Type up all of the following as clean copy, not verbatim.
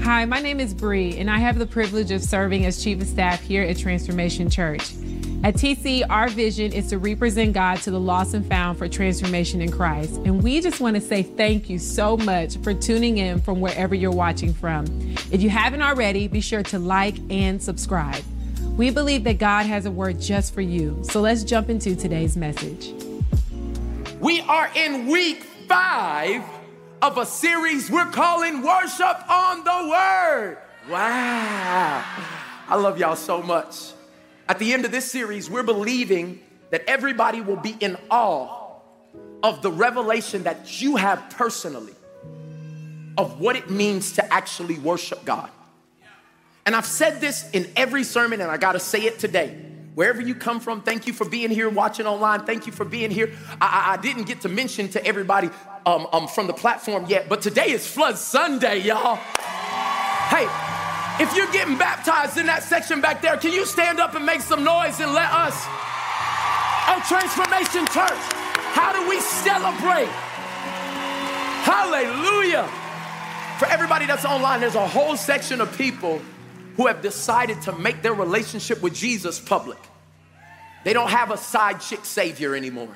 Hi, my name is Bree, and I have the privilege of serving as Chief of Staff here at Transformation Church. At TC, our vision is to represent God to the lost and found for transformation in Christ. And we just want to say thank you so much for tuning in from wherever you're watching from. If you haven't already, be sure to like and subscribe. We believe that God has a word just for you. So let's jump into today's message. We are in week 5 of a series we're calling Worship on the Word. Wow. I love y'all so much. At the end of this series, we're believing that everybody will be in awe of the revelation that you have personally of what it means to actually worship God. And I've said this in every sermon, and I got to say it today. Wherever you come from, thank you for being here, watching online. Thank you for being here. I didn't get to mention to everybody from the platform yet, but today is Flood Sunday, y'all. Hey, if you're getting baptized in that section back there, can you stand up and make some noise and let us, Transformation Church, how do we celebrate? Hallelujah. For everybody that's online, there's a whole section of people who have decided to make their relationship with Jesus public. They don't have a side chick savior anymore.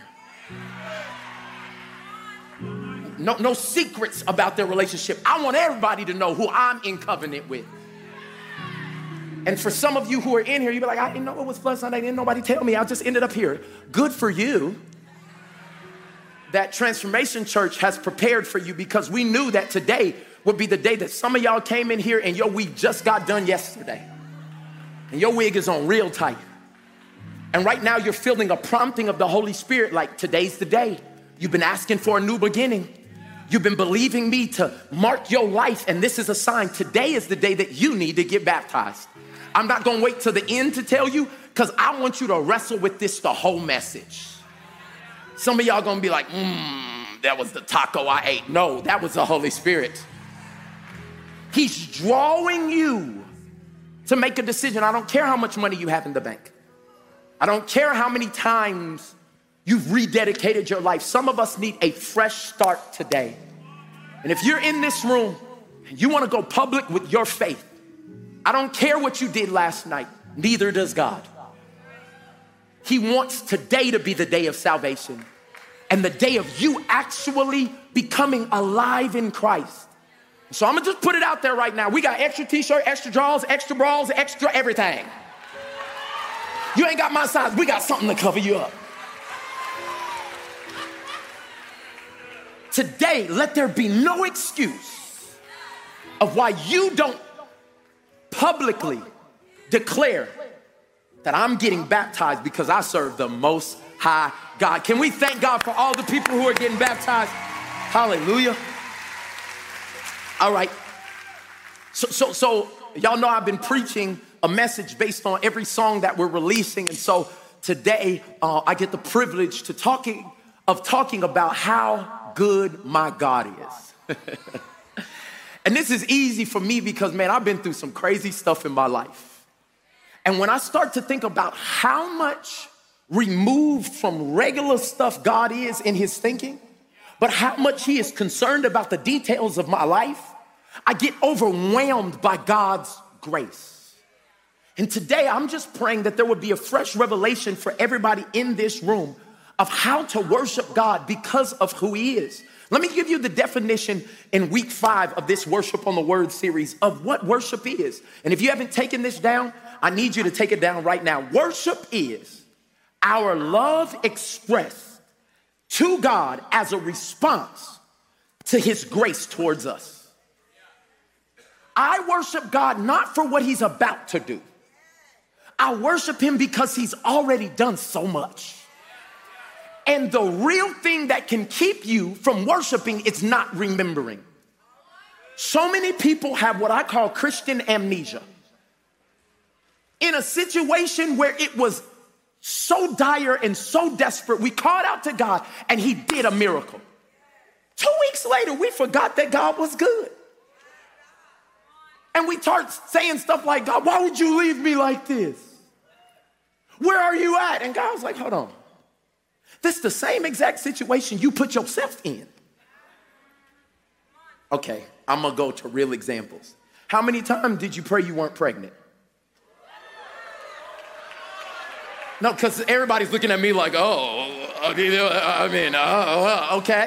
No secrets about their relationship. I want everybody to know who I'm in covenant with. And for some of you who are in here, you'll be like, I didn't know it was Flood Sunday. Didn't nobody tell me. I just ended up here. Good for you that Transformation Church has prepared for you, because we knew that today would be the day that some of y'all came in here and your wig just got done yesterday. And your wig is on real tight. And right now you're feeling a prompting of the Holy Spirit, like today's the day. You've been asking for a new beginning. You've been believing me to mark your life, and this is a sign. Today is the day that you need to get baptized. I'm not gonna wait till the end to tell you, because I want you to wrestle with this the whole message. Some of y'all gonna be like, that was the taco I ate. No, that was the Holy Spirit. He's drawing you to make a decision. I don't care how much money you have in the bank. I don't care how many times you've rededicated your life. Some of us need a fresh start today. And if you're in this room and you want to go public with your faith, I don't care what you did last night. Neither does God. He wants today to be the day of salvation and the day of you actually becoming alive in Christ. So I'm gonna just put it out there right now. We got extra t-shirt, extra drawers, extra bras, extra everything. You ain't got my size. We got something to cover you up. Today, let there be no excuse of why you don't publicly declare that I'm getting baptized because I serve the Most High God. Can we thank God for all the people who are getting baptized? Hallelujah. All right. So y'all know I've been preaching a message based on every song that we're releasing. And so today I get the privilege to talking about how good my God is. And this is easy for me because, man, I've been through some crazy stuff in my life. And when I start to think about how much removed from regular stuff God is in his thinking, but how much he is concerned about the details of my life, I get overwhelmed by God's grace. And today I'm just praying that there would be a fresh revelation for everybody in this room of how to worship God because of who he is. Let me give you the definition in week 5 of this Worship on the Word series of what worship is. And if you haven't taken this down, I need you to take it down right now. Worship is our love expressed to God as a response to his grace towards us. I worship God not for what he's about to do. I worship him because he's already done so much. And the real thing that can keep you from worshiping is not remembering. So many people have what I call Christian amnesia. In a situation where it was so dire and so desperate, we called out to God and he did a miracle. 2 weeks later, we forgot that God was good. And we start saying stuff like, God, why would you leave me like this? Where are you at? And God was like, hold on. This is the same exact situation you put yourself in. Okay, I'm gonna go to real examples. How many times did you pray you weren't pregnant? No, because everybody's looking at me like, okay.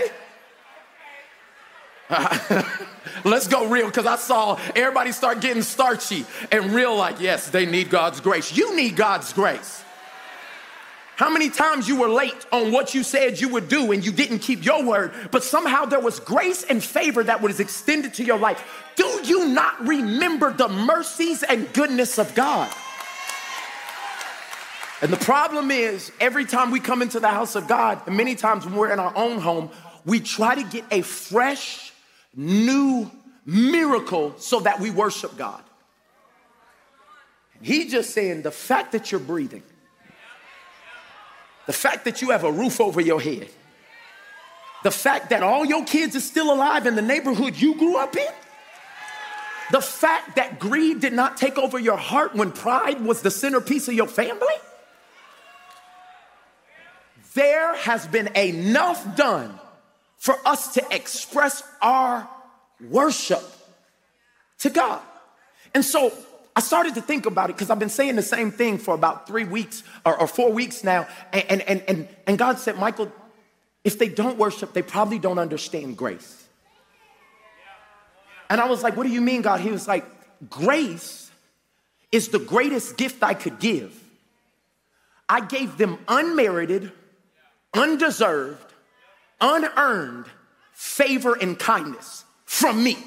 Let's go real, because I saw everybody start getting starchy and real like, yes, they need God's grace. You need God's grace. How many times you were late on what you said you would do and you didn't keep your word, but somehow there was grace and favor that was extended to your life? Do you not remember the mercies and goodness of God? And the problem is, every time we come into the house of God, and many times when we're in our own home, we try to get a fresh, new miracle so that we worship God. He's just saying the fact that you're breathing, the fact that you have a roof over your head, the fact that all your kids are still alive in the neighborhood you grew up in, the fact that greed did not take over your heart when pride was the centerpiece of your family. There has been enough done for us to express our worship to God. And so I started to think about it, because I've been saying the same thing for about 3 weeks or 4 weeks now. And God said, Michael, if they don't worship, they probably don't understand grace. And I was like, what do you mean, God? He was like, grace is the greatest gift I could give. I gave them unmerited, undeserved, unearned favor and kindness from me.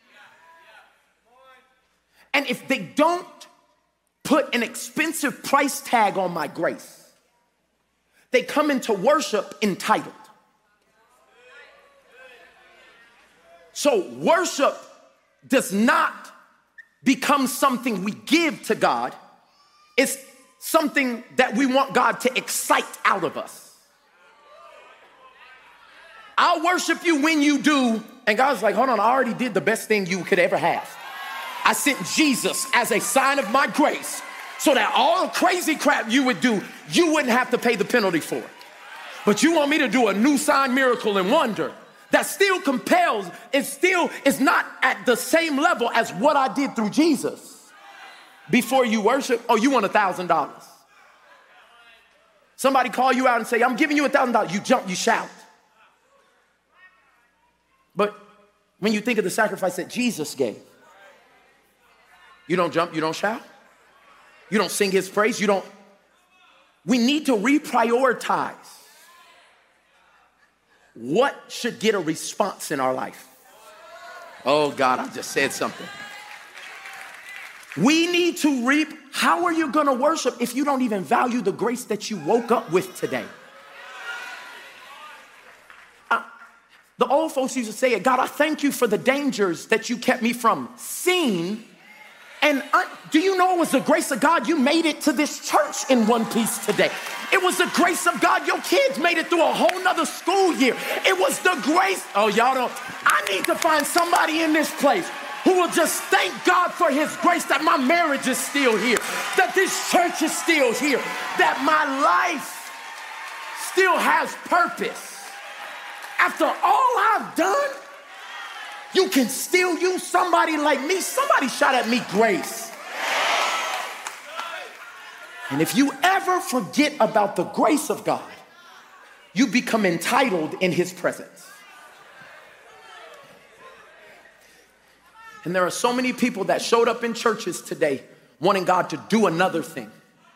And if they don't put an expensive price tag on my grace, they come into worship entitled. So worship does not become something we give to God. It's something that we want God to excite out of us. I'll worship you when you do. And God's like, hold on, I already did the best thing you could ever have. I sent Jesus as a sign of my grace so that all the crazy crap you would do, you wouldn't have to pay the penalty for it. But you want me to do a new sign, miracle, and wonder that still compels, it still is not at the same level as what I did through Jesus. Before you worship, oh, you want $1,000. Somebody call you out and say, I'm giving you $1,000. You jump, you shout. But when you think of the sacrifice that Jesus gave, you don't jump, you don't shout, you don't sing his praise, we need to reprioritize what should get a response in our life. Oh God, I just said something. We need to how are you gonna worship if you don't even value the grace that you woke up with today? The old folks used to say it, God, I thank you for the dangers that you kept me from seeing. And do you know it was the grace of God you made it to this church in one piece today? It was the grace of God your kids made it through a whole nother school year. It was the grace. Oh, y'all don't. I need to find somebody in this place who will just thank God for his grace that my marriage is still here, that this church is still here, that my life still has purpose. After all I've done, you can still use somebody like me. Somebody shout at me grace. And if you ever forget about the grace of God, you become entitled in his presence. And there are so many people that showed up in churches today wanting God to do another thing.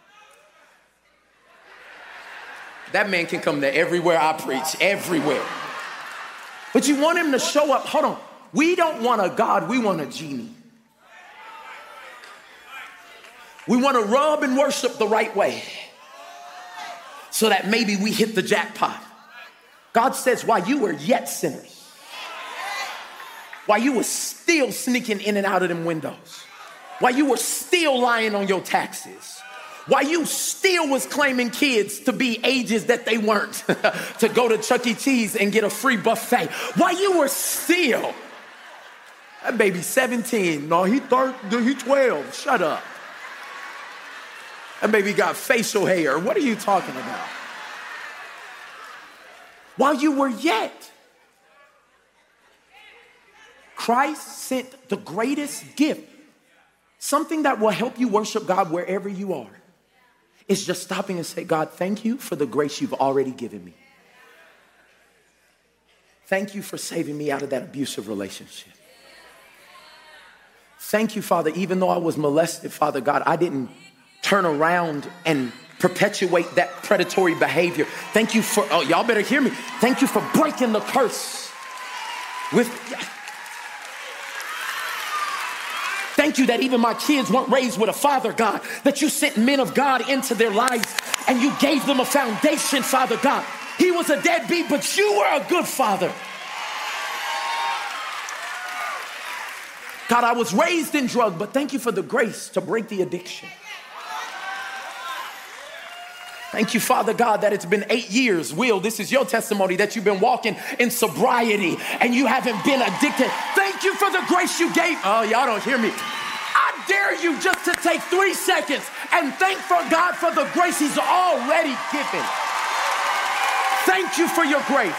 That man can come to everywhere I preach, everywhere. But you want him to show up. Hold on. We don't want a God, we want a genie. We want to rub and worship the right way so that maybe we hit the jackpot. God says, while you were yet sinners, while you were still sneaking in and out of them windows, while you were still lying on your taxes, while you still was claiming kids to be ages that they weren't, to go to Chuck E. Cheese and get a free buffet, while you were still, that baby's 17, no, he 12, shut up. That baby got facial hair, what are you talking about? While you were yet, Christ sent the greatest gift. Something that will help you worship God wherever you are is just stopping and say, God, thank you for the grace you've already given me. Thank you for saving me out of that abusive relationship. Thank you, Father, even though I was molested, Father God, I didn't turn around and perpetuate that predatory behavior. Thank you for, oh, y'all better hear me. Thank you for breaking the curse with, thank you that even my kids weren't raised with a father, God, that you sent men of God into their lives and you gave them a foundation, Father God. He was a deadbeat, but you were a good father. God, I was raised in drug, but thank you for the grace to break the addiction. Thank you, Father God, that it's been 8 years. Will, this is your testimony that you've been walking in sobriety and you haven't been addicted. Thank you for the grace you gave. Oh, y'all don't hear me. I dare you just to take 3 seconds and thank for God for the grace he's already given. Thank you for your grace.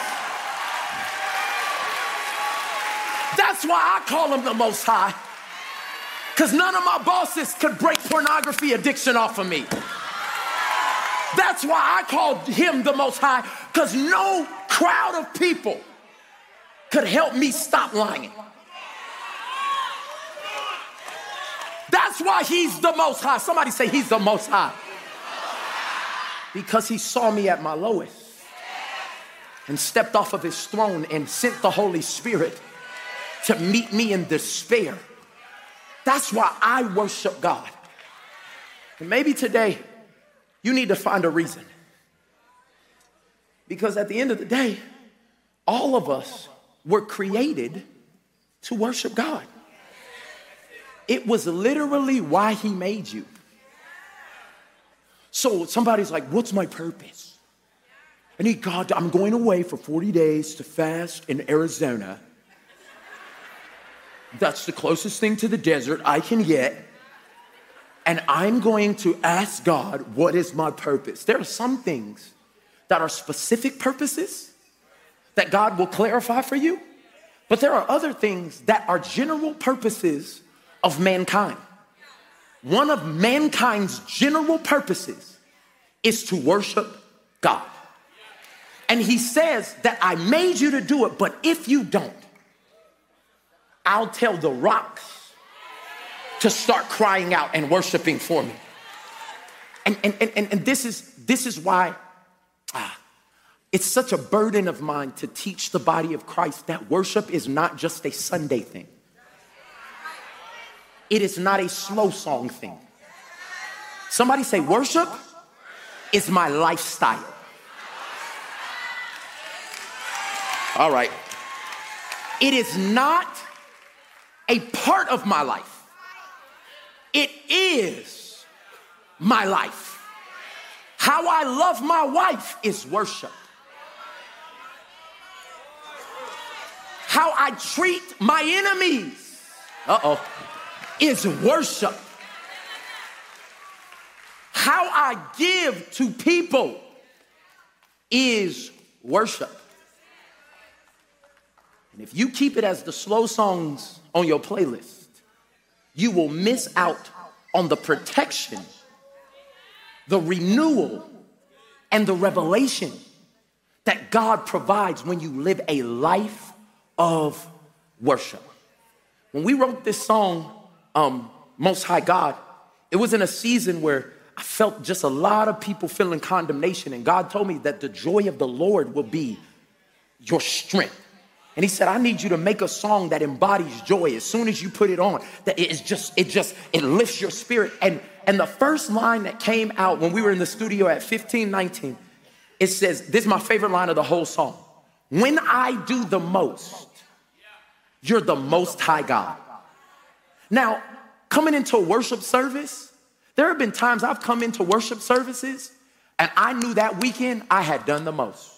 That's why I call him the Most High, because none of my bosses could break pornography addiction off of me. That's why I called him the Most High, because no crowd of people could help me stop lying. That's why he's the Most High. Somebody say he's the Most High. Because he saw me at my lowest and stepped off of his throne and sent the Holy Spirit to meet me in despair. That's why I worship God. And maybe today you need to find a reason. Because at the end of the day, all of us were created to worship God. It was literally why he made you. So somebody's like, what's my purpose? I need God, I'm going away for 40 days to fast in Arizona. That's the closest thing to the desert I can get. And I'm going to ask God, what is my purpose? There are some things that are specific purposes that God will clarify for you. But there are other things that are general purposes of mankind. One of mankind's general purposes is to worship God. And he says that I made you to do it, but if you don't, I'll tell the rocks to start crying out and worshiping for me. And this is why it's such a burden of mine to teach the body of Christ that worship is not just a Sunday thing. It is not a slow song thing. Somebody say, worship is my lifestyle. All right. It is not a part of my life. It is my life. How I love my wife is worship. How I treat my enemies, is worship. How I give to people is worship. And if you keep it as the slow songs on your playlist, you will miss out on the protection, the renewal, and the revelation that God provides when you live a life of worship. When we wrote this song, Most High God, it was in a season where I felt just a lot of people feeling condemnation, and God told me that the joy of the Lord will be your strength. And he said, I need you to make a song that embodies joy. As soon as you put it on, that it lifts your spirit. And the first line that came out when we were in the studio at 1519, it says, this is my favorite line of the whole song. When I do the most, you're the Most High God. Now, coming into a worship service, there have been times I've come into worship services and I knew that weekend I had done the most.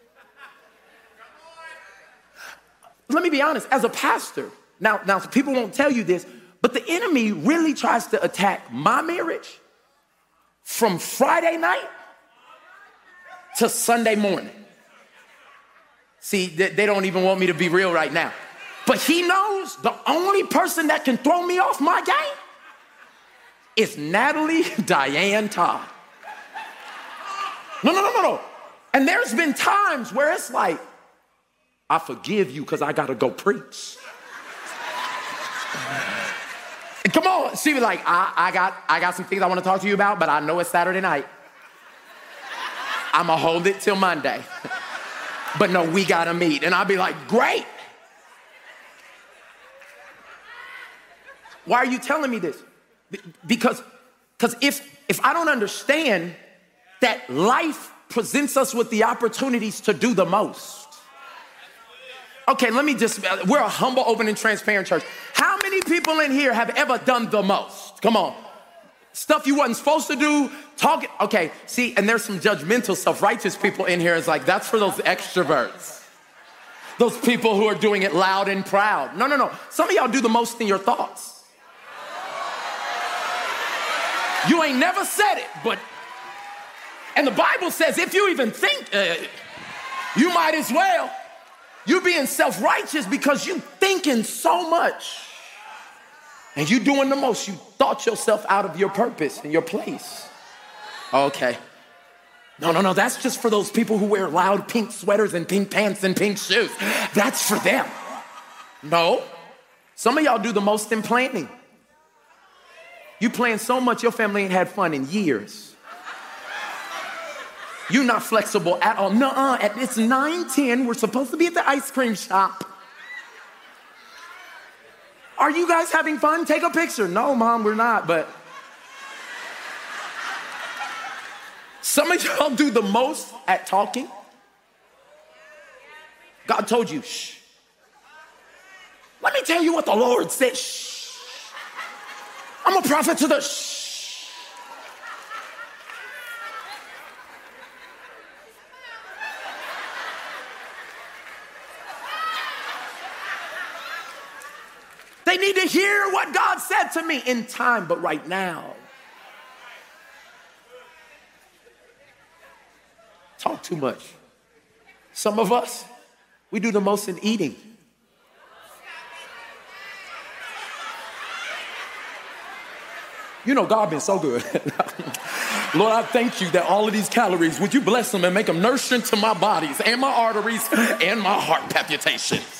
Let me be honest, as a pastor, now people won't tell you this, but the enemy really tries to attack my marriage from Friday night to Sunday morning. See, they don't even want me to be real right now. But he knows the only person that can throw me off my game is Natalie Diane Todd. No. And there's been times where it's like, I forgive you because I got to go preach. Come on, she was like, I got some things I want to talk to you about, but I know it's Saturday night. I'm going to hold it till Monday. But no, we got to meet. And I'll be like, great. Why are you telling me this? Because if I don't understand that life presents us with the opportunities to do the most. Okay, we're a humble, open, and transparent church. How many people in here have ever done the most? Come on. Stuff you wasn't supposed to do, talking. Okay, see, and there's some judgmental, self-righteous people in here. It's like, that's for those extroverts. Those people who are doing it loud and proud. No. Some of y'all do the most in your thoughts. You ain't never said it, but, and the Bible says if you even think, you might as well. You being self-righteous because you thinking so much. And you doing the most. You thought yourself out of your purpose and your place. Okay. No. That's just for those people who wear loud pink sweaters and pink pants and pink shoes. That's for them. No. Some of y'all do the most in planning. You plan so much your family ain't had fun in years. You're not flexible at all. Nuh-uh. It's 9:10. We're supposed to be at the ice cream shop. Are you guys having fun? Take a picture. No, Mom, we're not, but some of y'all do the most at talking. God told you, shh. Let me tell you what the Lord said. Shh. I'm a prophet to the shh. They need to hear what God said to me in time, but right now. Talk too much. Some of us, we do the most in eating. You know, God been so good. Lord, I thank you that all of these calories, would you bless them and make them nourishing to my bodies and my arteries and my heart palpitations.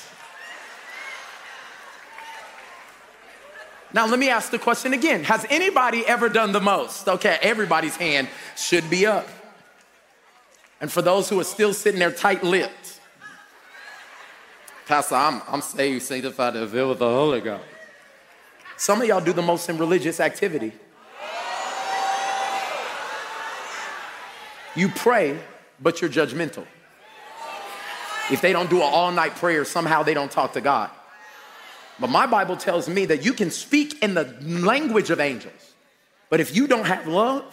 Now, let me ask the question again. Has anybody ever done the most? Okay, everybody's hand should be up. And for those who are still sitting there tight-lipped, Pastor, I'm saved, sanctified, and filled with the Holy Ghost. Some of y'all do the most in religious activity. You pray, but you're judgmental. If they don't do an all-night prayer, somehow they don't talk to God. But my Bible tells me that you can speak in the language of angels. But if you don't have love,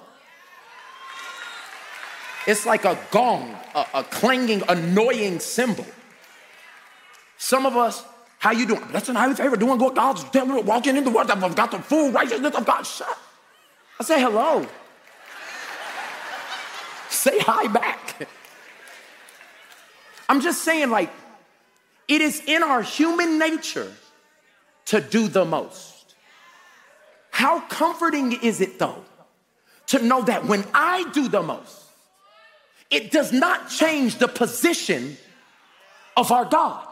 it's like a gong, a clanging, annoying cymbal. Some of us, how you doing? That's an highly favored, doing what God's telling me, walking in the world. I've got the full righteousness of God. Shut. I say hello. Say hi back. I'm just saying, like, it is in our human nature to do the most. How comforting is it, though, to know that when I do the most, it does not change the position of our God.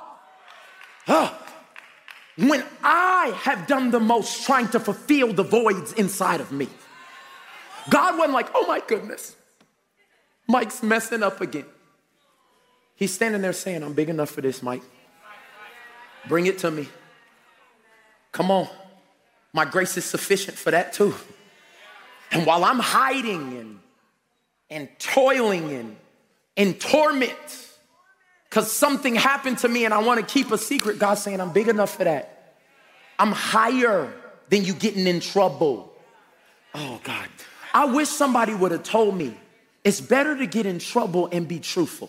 When I have done the most trying to fulfill the voids inside of me, God wasn't like, oh my goodness, Mike's messing up again. He's standing there saying, I'm big enough for this, Mike. Bring it to me. Come on. My grace is sufficient for that too. And while I'm hiding and toiling and in torment because something happened to me and I want to keep a secret, God's saying, I'm big enough for that. I'm higher than you getting in trouble. Oh God. I wish somebody would have told me it's better to get in trouble and be truthful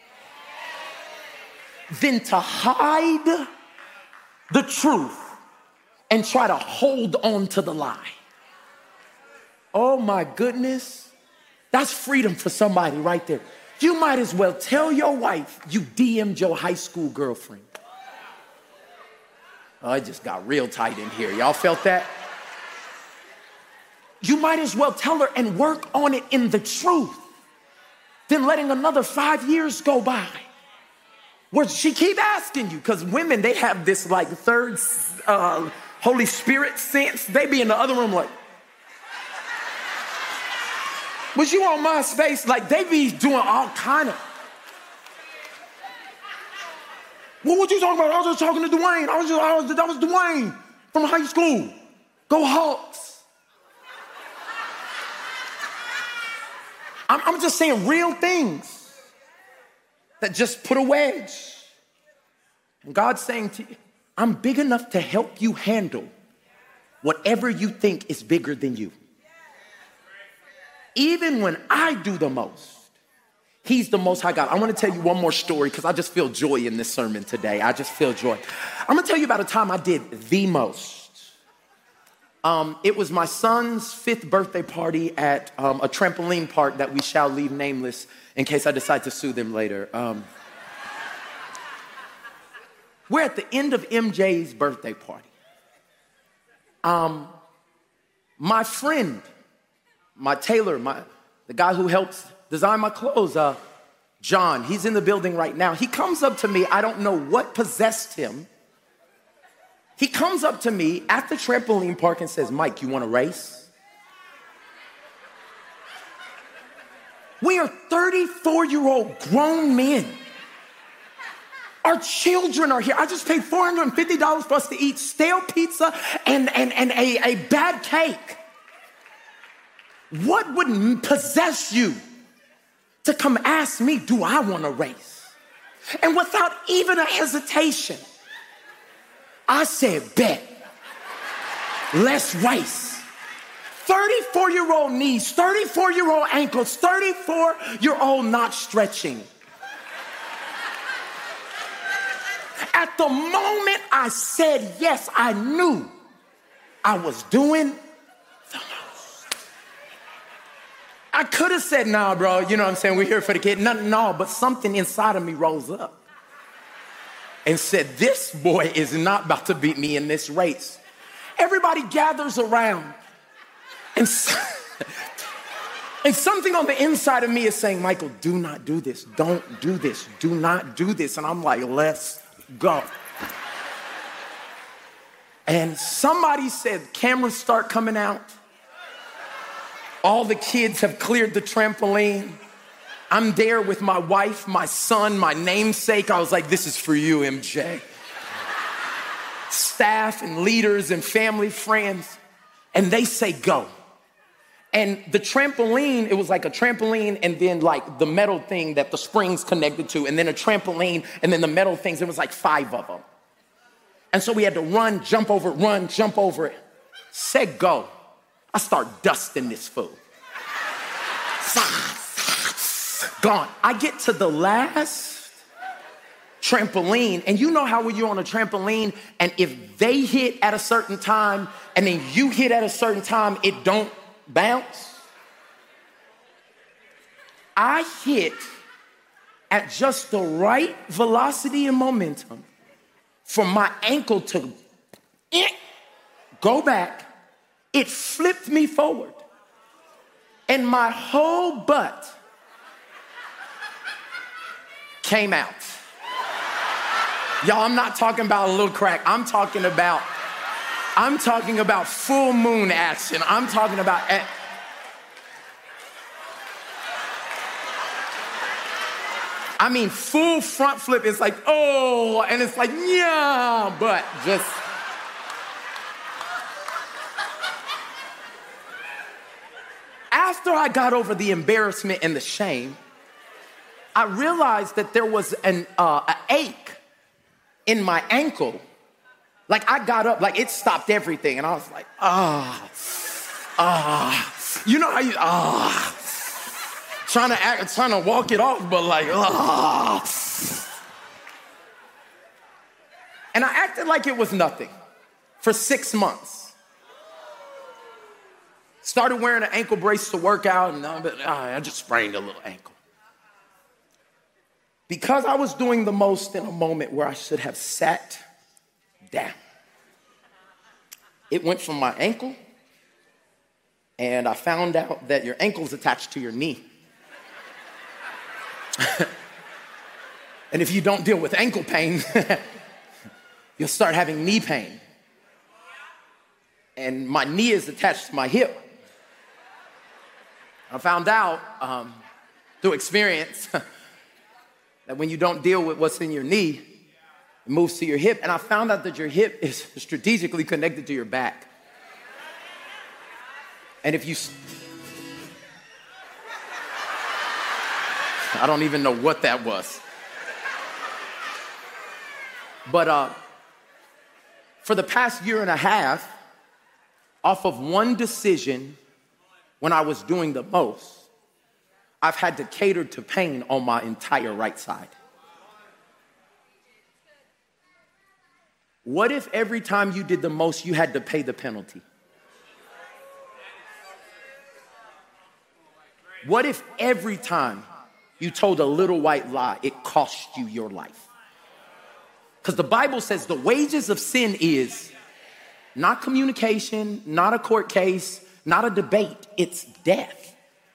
than to hide the truth and try to hold on to the lie. Oh my goodness. That's freedom for somebody right there. You might as well tell your wife you DM'd your high school girlfriend. Oh, it just got real tight in here. Y'all felt that? you might as well tell her and work on it in the truth than letting another 5 years go by where she keep asking you. Because women, they have this like third Holy Spirit sense. They be in the other room like, was you on MySpace? Like they be doing all kind of. Well, what you talking about? I was just talking to Dwayne. That was Dwayne from high school. Go Hawks. I'm just saying real things that just put a wedge. And God's saying to you, I'm big enough to help you handle whatever you think is bigger than you. Even when I do the most, He's the Most High God. I want to tell you one more story because I just feel joy in this sermon today. I just feel joy. I'm going to tell you about a time I did the most. It was my son's 5th birthday party at a trampoline park that we shall leave nameless in case I decide to sue them later. We're at the end of MJ's birthday party. My friend, my tailor, the guy who helps design my clothes, John, he's in the building right now. He comes up to me. I don't know what possessed him. He comes up to me at the trampoline park and says, Mike, you want to race? We are 34-year-old grown men. Our children are here. I just paid $450 for us to eat stale pizza and a bad cake. What would possess you to come ask me, do I want to race? And without even a hesitation, I said, bet. Let's race. 34-year-old knees, 34-year-old ankles, 34-year-old not stretching. At the moment I said yes, I knew I was doing the most. I could have said, nah, bro, you know what I'm saying? We're here for the kid. No, but something inside of me rose up and said, this boy is not about to beat me in this race. Everybody gathers around and something on the inside of me is saying, Michael, do not do this. Don't do this. Do not do this. And I'm like, let's go. And somebody said, cameras start coming out. All the kids have cleared the trampoline. I'm there with my wife, my son, my namesake. I was like, this is for you, MJ. Staff and leaders and family, friends. And they say, go. And the trampoline, it was like a trampoline and then like the metal thing that the springs connected to, and then a trampoline and then the metal things. There was like 5 of them. And so we had to run, jump over it. Said go. I start dusting this fool. Gone. I get to the last trampoline, and you know how when you're on a trampoline, and if they hit at a certain time, and then you hit at a certain time, it don't bounce. I hit at just the right velocity and momentum for my ankle to go back. It flipped me forward, and my whole butt came out. Y'all, I'm not talking about a little crack. I'm talking about full moon action. I'm talking about full front flip. It's like, oh, and it's like, yeah, but just. After I got over the embarrassment and the shame, I realized that there was an ache in my ankle. Like I got up, like it stopped everything. And I was like, you know how you, trying to walk it off, but like, And I acted like it was nothing for 6 months. Started wearing an ankle brace to work out, and I just sprained a little ankle. Because I was doing the most in a moment where I should have sat down. It went from my ankle, and I found out that your ankle's attached to your knee. And if you don't deal with ankle pain, you'll start having knee pain. And my knee is attached to my hip. I found out through experience that when you don't deal with what's in your knee, it moves to your hip. And I found out that your hip is strategically connected to your back. And if you... I don't even know what that was. But for the past year and a half, off of one decision when I was doing the most, I've had to cater to pain on my entire right side. What if every time you did the most, you had to pay the penalty? What if every time you told a little white lie, it cost you your life? Because the Bible says the wages of sin is not communication, not a court case, not a debate, it's death.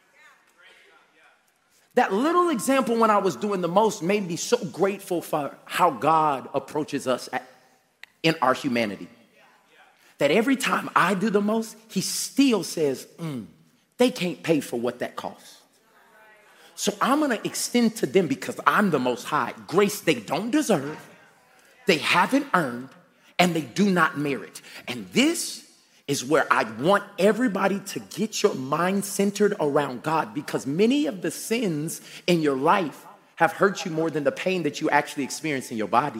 That little example when I was doing the most made me so grateful for how God approaches us in our humanity. That every time I do the most, he still says, they can't pay for what that costs. So I'm gonna extend to them because I'm the Most High. Grace they don't deserve, they haven't earned, and they do not merit. And this is where I want everybody to get your mind centered around God, because many of the sins in your life have hurt you more than the pain that you actually experience in your body.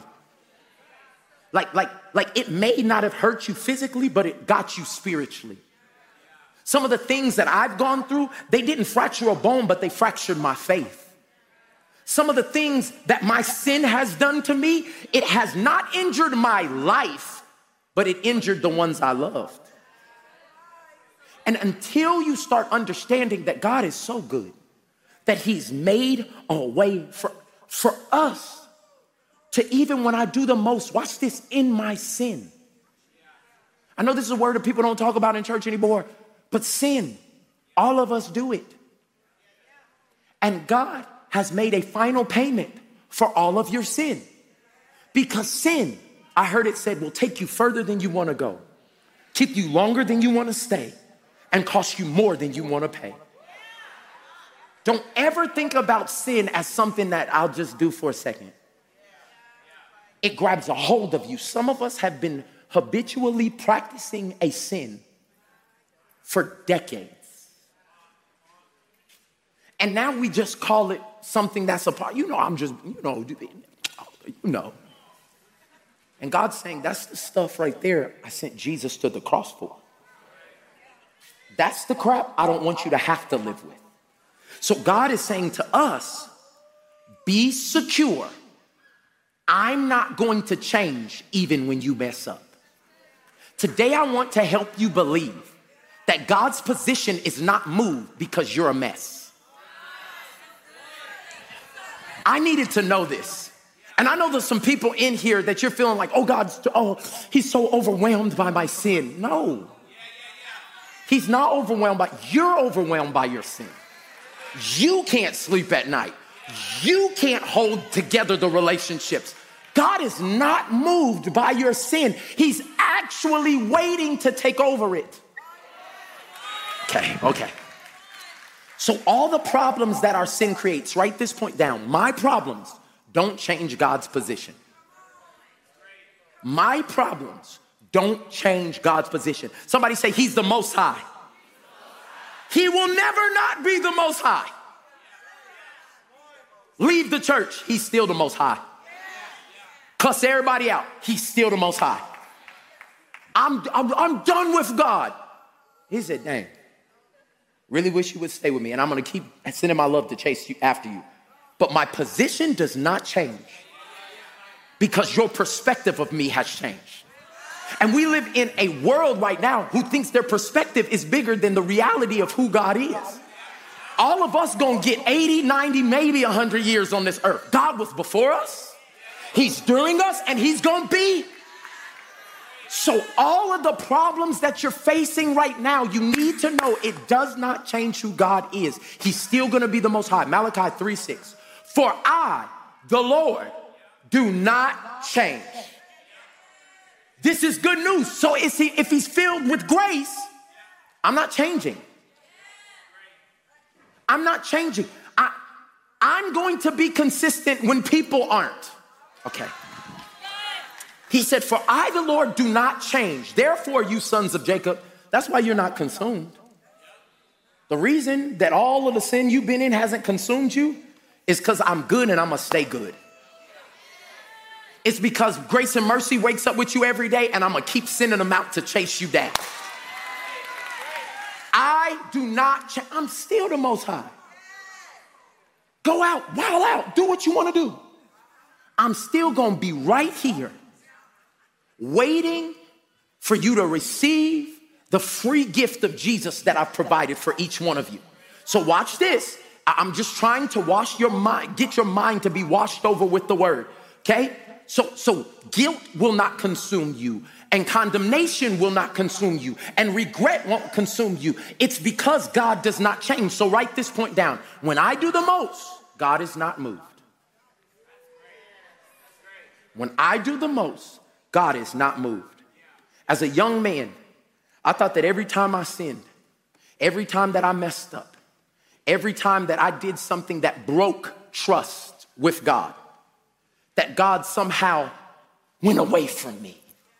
Like it may not have hurt you physically, but it got you spiritually. Some of the things that I've gone through, they didn't fracture a bone, but they fractured my faith. Some of the things that my sin has done to me, it has not injured my life, but it injured the ones I loved. And until you start understanding that God is so good, that he's made a way for us to, even when I do the most, watch this, in my sin. I know this is a word that people don't talk about in church anymore, but sin, all of us do it. And God has made a final payment for all of your sin. Because sin, I heard it said, will take you further than you want to go, keep you longer than you want to stay, and cost you more than you want to pay. Don't ever think about sin as something that I'll just do for a second. It grabs a hold of you. Some of us have been habitually practicing a sin for decades. And now we just call it something that's a part. I'm just, And God's saying, that's the stuff right there I sent Jesus to the cross for. That's the crap I don't want you to have to live with. So God is saying to us, be secure. I'm not going to change even when you mess up. Today I want to help you believe that God's position is not moved because you're a mess. I needed to know this. And I know there's some people in here that you're feeling like, he's so overwhelmed by my sin. No. He's not overwhelmed you're overwhelmed by your sin. You can't sleep at night. You can't hold together the relationships. God is not moved by your sin. He's actually waiting to take over it. Okay. So all the problems that our sin creates, write this point down. My problems don't change God's position. My problems don't change God's position. Somebody say, he's the Most High. He will never not be the Most High. Leave the church, he's still the Most High. Cuss everybody out, he's still the Most High. I'm done with God. He said, dang, really wish you would stay with me, and I'm going to keep sending my love to chase you after you. But my position does not change because your perspective of me has changed. And we live in a world right now who thinks their perspective is bigger than the reality of who God is. All of us gonna get 80, 90, maybe 100 years on this earth. God was before us, he's during us, and he's gonna be. So all of the problems that you're facing right now, you need to know it does not change who God is. He's still going to be the Most High. Malachi 3:6. For I, the Lord, do not change. This is good news. So if he's filled with grace, I'm not changing. I'm not changing. I'm going to be consistent when people aren't. Okay. He said, for I, the Lord, do not change. Therefore, you sons of Jacob, that's why you're not consumed. The reason that all of the sin you've been in hasn't consumed you is because I'm good and I'm going to stay good. It's because grace and mercy wakes up with you every day and I'm going to keep sending them out to chase you down. I do not change. I'm still the Most High. Go out, wild out, do what you want to do. I'm still going to be right here waiting for you to receive the free gift of Jesus that I've provided for each one of you. So watch this. I'm just trying to wash your mind, get your mind to be washed over with the word, okay? So guilt will not consume you, and condemnation will not consume you, and regret won't consume you. It's because God does not change. So write this point down. When I do the most, God is not moved. When I do the most, God is not moved. As a young man, I thought that every time I sinned, every time that I messed up, every time that I did something that broke trust with God, that God somehow went away from me.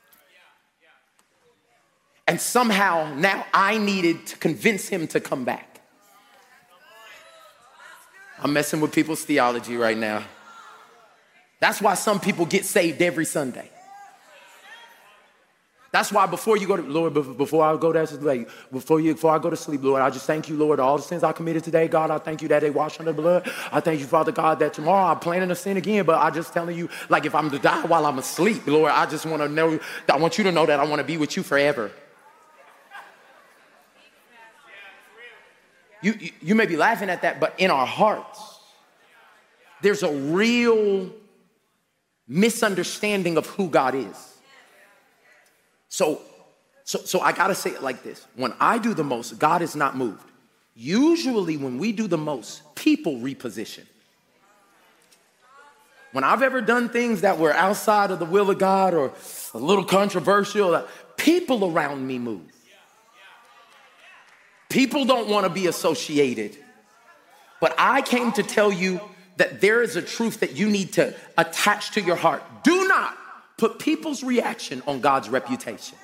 And somehow now I needed to convince him to come back. I'm messing with people's theology right now. That's why some people get saved every Sunday. That's why before you go to, Lord, before I go to sleep, Lord, I just thank you, Lord, all the sins I committed today. God, I thank you that they washed under the blood. I thank you, Father God, that tomorrow I'm planning to sin again, but I just telling you, like if I'm to die while I'm asleep, Lord, I just want to know, I want you to know that I want to be with you forever. You may be laughing at that, but in our hearts, there's a real misunderstanding of who God is. So I got to say it like this. When I do the most, God is not moved. Usually when we do the most, people reposition. When I've ever done things that were outside of the will of God or a little controversial, people around me move. People don't want to be associated. But I came to tell you that there is a truth that you need to attach to your heart. Do not put people's reaction on God's reputation.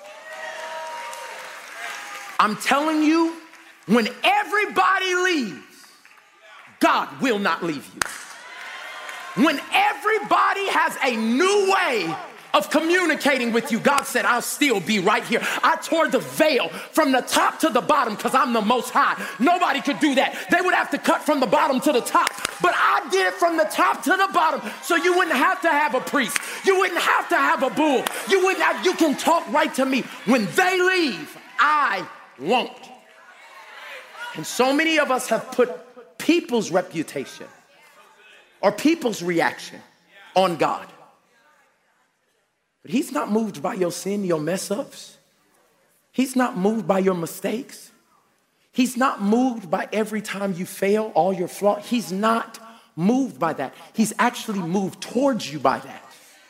I'm telling you, when everybody leaves, God will not leave you. When everybody has a new way of communicating with you, God said, I'll still be right here. I tore the veil from the top to the bottom because I'm the Most High. Nobody could do that. They would have to cut from the bottom to the top. But I did it from the top to the bottom so you wouldn't have to have a priest. You wouldn't have to have a bull. You can talk right to me. When they leave, I won't. And so many of us have put people's reputation or people's reaction on God. But he's not moved by your sin, your mess ups. He's not moved by your mistakes. He's not moved by every time you fail, all your flaws. He's not moved by that. He's actually moved towards you by that.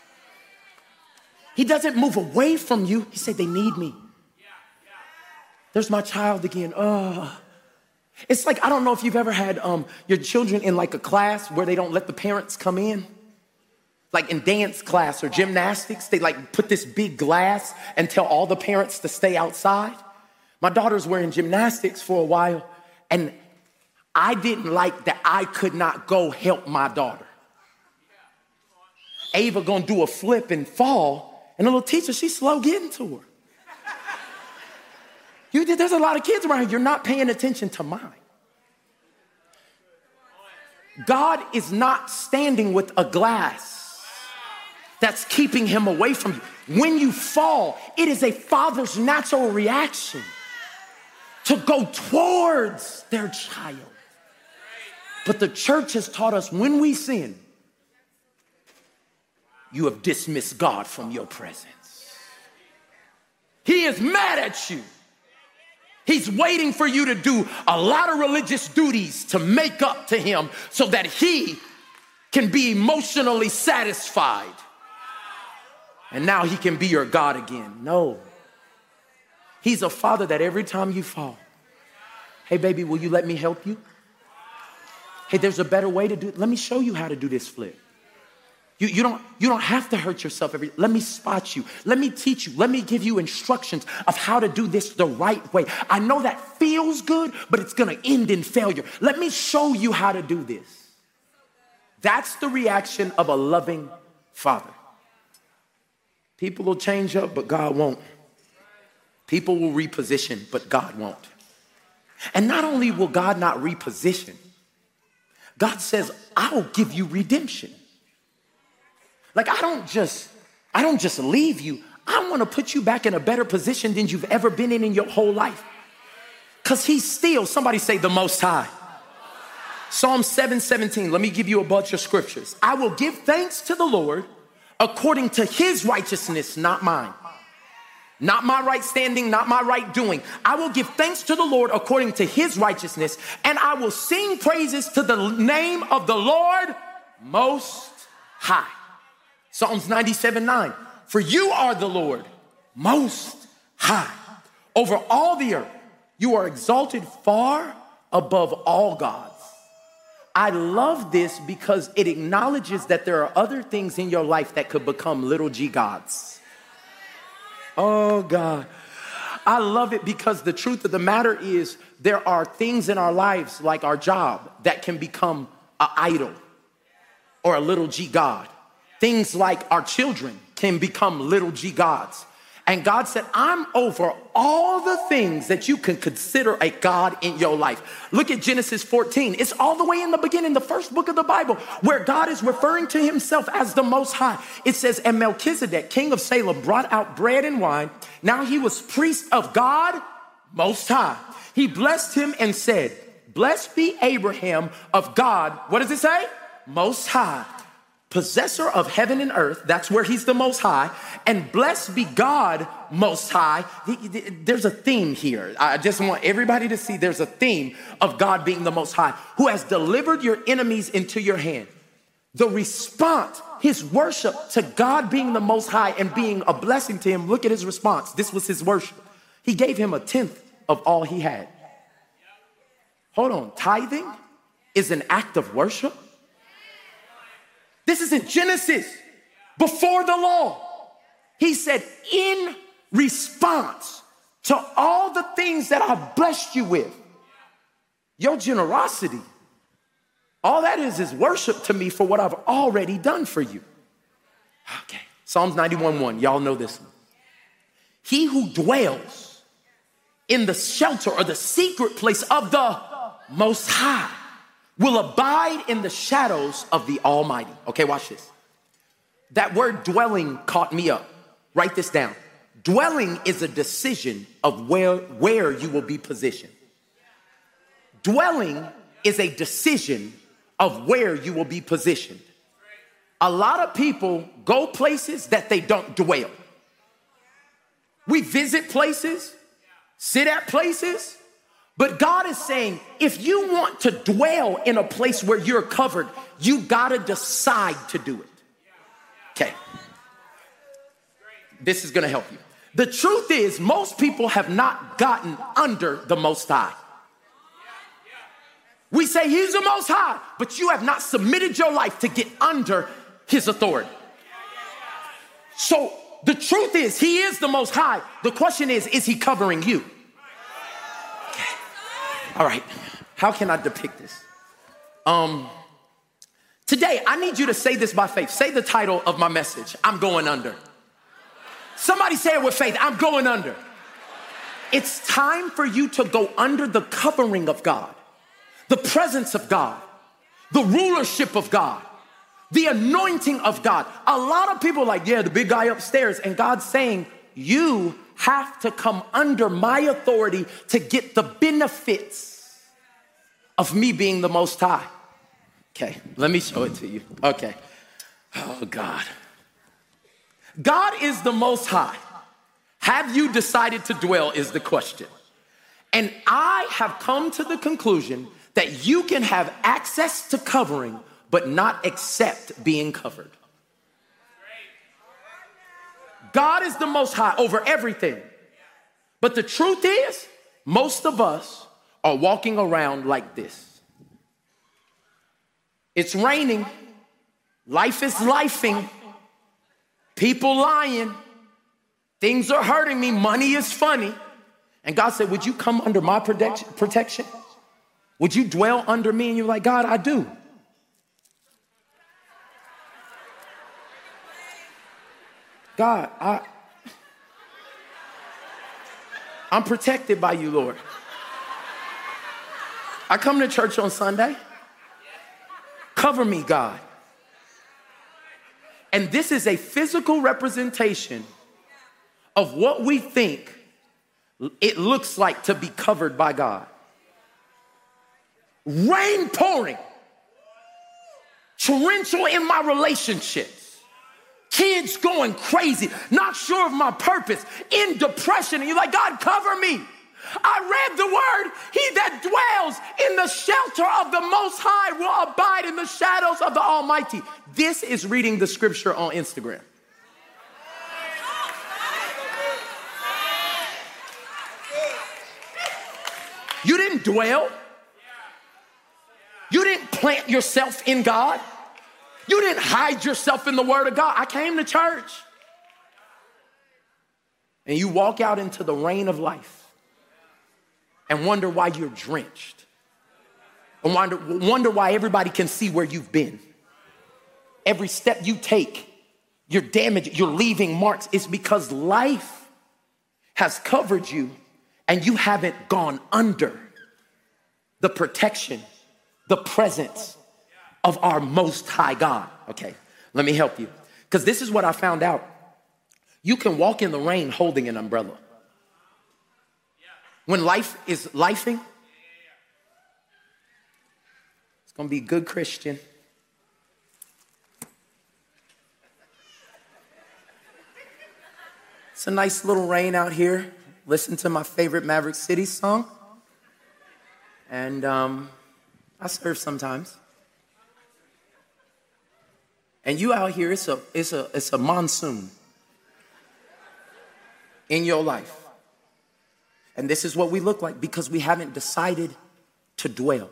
He doesn't move away from you. He said, they need me. There's my child again. It's like, I don't know if you've ever had your children in like a class where they don't let the parents come in. Like in dance class or gymnastics, they like put this big glass and tell all the parents to stay outside. My daughters were in gymnastics for a while, and I didn't like that I could not go help my daughter. Ava gonna do a flip and fall, and the little teacher, she's slow getting to her. There's a lot of kids around here, you're not paying attention to mine. God is not standing with a glass that's keeping him away from you. When you fall, it is a father's natural reaction to go towards their child. But the church has taught us when we sin, you have dismissed God from your presence. He is mad at you. He's waiting for you to do a lot of religious duties to make up to him so that he can be emotionally satisfied. And now he can be your God again. No. He's a father that every time you fall, hey baby, will you let me help you? Hey, there's a better way to do it. Let me show you how to do this flip. You don't have to hurt yourself let me spot you. Let me teach you. Let me give you instructions of how to do this the right way. I know that feels good, but it's going to end in failure. Let me show you how to do this. That's the reaction of a loving father. People will change up, but God won't. People will reposition, but God won't. And not only will God not reposition, God says, I'll give you redemption. Like I don't just leave you. I want to put you back in a better position than you've ever been in your whole life. Because he's still, somebody say the Most High. Psalm 7:17, let me give you a bunch of scriptures. I will give thanks to the Lord according to his righteousness, not mine. Not my right standing, not my right doing. I will give thanks to the Lord according to his righteousness, and I will sing praises to the name of the Lord Most High. Psalms 97:9. For you are the Lord Most High. Over all the earth, you are exalted far above all gods. I love this because it acknowledges that there are other things in your life that could become little g gods. Oh God. I love it because the truth of the matter is there are things in our lives like our job that can become an idol or a little g god. Things like our children can become little g gods. And God said, I'm over all the things that you can consider a God in your life. Look at Genesis 14. It's all the way in the beginning, the first book of the Bible, where God is referring to himself as the Most High. It says, and Melchizedek, king of Salem, brought out bread and wine. Now he was priest of God Most High. He blessed him and said, blessed be Abraham of God. What does it say? Most High. Possessor of heaven and earth, that's where he's the Most High, and blessed be God Most High. There's a theme here. I just want everybody to see there's a theme of God being the Most High, who has delivered your enemies into your hand. The response, his worship to God being the Most High and being a blessing to him, look at his response. This was his worship. He gave him 1/10 of all he had. Hold on, tithing is an act of worship? This is in Genesis, before the law. He said, in response to all the things that I've blessed you with, your generosity, all that is worship to me for what I've already done for you. Okay, Psalms 91:1, y'all know this one. He who dwells in the shelter or the secret place of the Most High will abide in the shadows of the Almighty. Okay, watch this. That word dwelling caught me up. Write this down. Dwelling is a decision of where you will be positioned. Dwelling is a decision of where you will be positioned. A lot of people go places that they don't dwell. We visit places, sit at places, but God is saying, if you want to dwell in a place where you're covered, you gotta decide to do it. Okay. This is gonna help you. The truth is, most people have not gotten under the Most High. We say he's the Most High, but you have not submitted your life to get under his authority. So the truth is, he is the Most High. The question is he covering you? All right, how can I depict this? Today, I need you to say this by faith. Say the title of my message, I'm going under. Somebody say it with faith, I'm going under. It's time for you to go under the covering of God, the presence of God, the rulership of God, the anointing of God. A lot of people are like, yeah, the big guy upstairs. And God's saying, you have to come under my authority to get the benefits of me being the Most High. Okay, let me show it to you. Okay. Oh, God. God is the Most High. Have you decided to dwell is the question. And I have come to the conclusion that you can have access to covering, but not accept being covered. God is the Most High over everything. But the truth is, most of us are walking around like this. It's raining. Life is lifing. People lying. Things are hurting me. Money is funny. And God said, would you come under my protection? Would you dwell under me? And you're like, God, I do. God, I'm protected by you, Lord. I come to church on Sunday. Cover me, God. And this is a physical representation of what we think it looks like to be covered by God. Rain pouring, torrential in my relationships, kids going crazy, not sure of my purpose, in depression, and you're like, God, cover me. I read the word, he that dwells in the shelter of the Most High will abide in the shadows of the Almighty. This is reading the scripture on Instagram. You didn't dwell. You didn't plant yourself in God. You didn't hide yourself in the word of God. I came to church. And you walk out into the rain of life and wonder why you're drenched. And wonder why everybody can see where you've been. Every step you take, you're damaged, you're leaving marks. It's because life has covered you and you haven't gone under the protection, the presence of our Most High God. Okay, let me help you. Because this is what I found out. You can walk in the rain holding an umbrella. When life is lifing, it's going to be good Christian. It's a nice little rain out here. Listen to my favorite Maverick City song. And I serve sometimes. And you out here, it's a monsoon in your life. And this is what we look like because we haven't decided to dwell.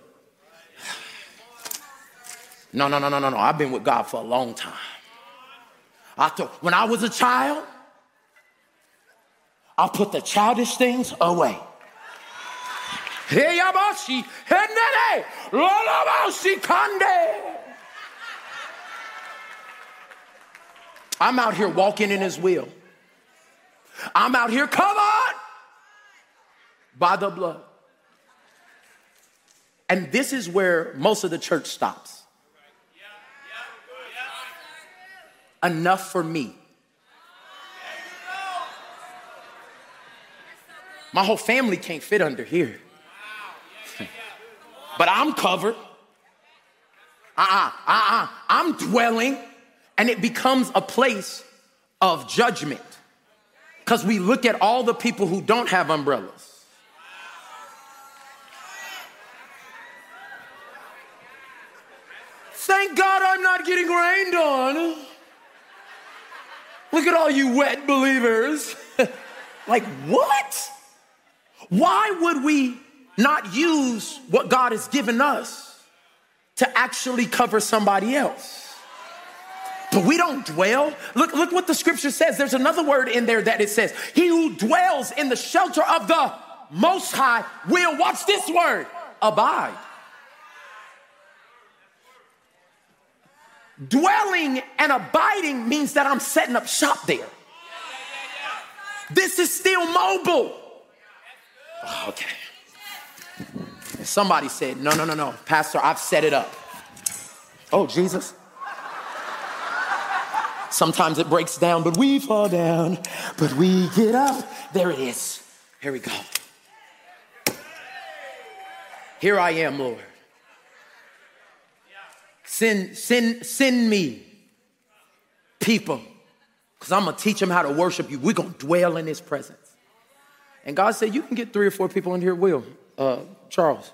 No. I've been with God for a long time. When I was a child, I put the childish things away. I'm out here walking in his will. I'm out here covered by the blood. And this is where most of the church stops. Enough for me. My whole family can't fit under here. But I'm covered. I'm dwelling. And it becomes a place of judgment. Because we look at all the people who don't have umbrellas. Thank God I'm not getting rained on. Look at all you wet believers. Like, what? Why would we not use what God has given us to actually cover somebody else? But we don't dwell. Look what the scripture says. There's another word in there that it says, he who dwells in the shelter of the Most High will, watch this word, abide. Dwelling and abiding means that I'm setting up shop there. This is still mobile. Oh, okay. Somebody said, no, Pastor, I've set it up. Oh, Jesus. Sometimes it breaks down, but we fall down, but we get up. There it is. Here we go. Here I am, Lord. Send me people because I'm going to teach them how to worship you. We're going to dwell in his presence. And God said, you can get 3 or 4 people in here. Will, Charles,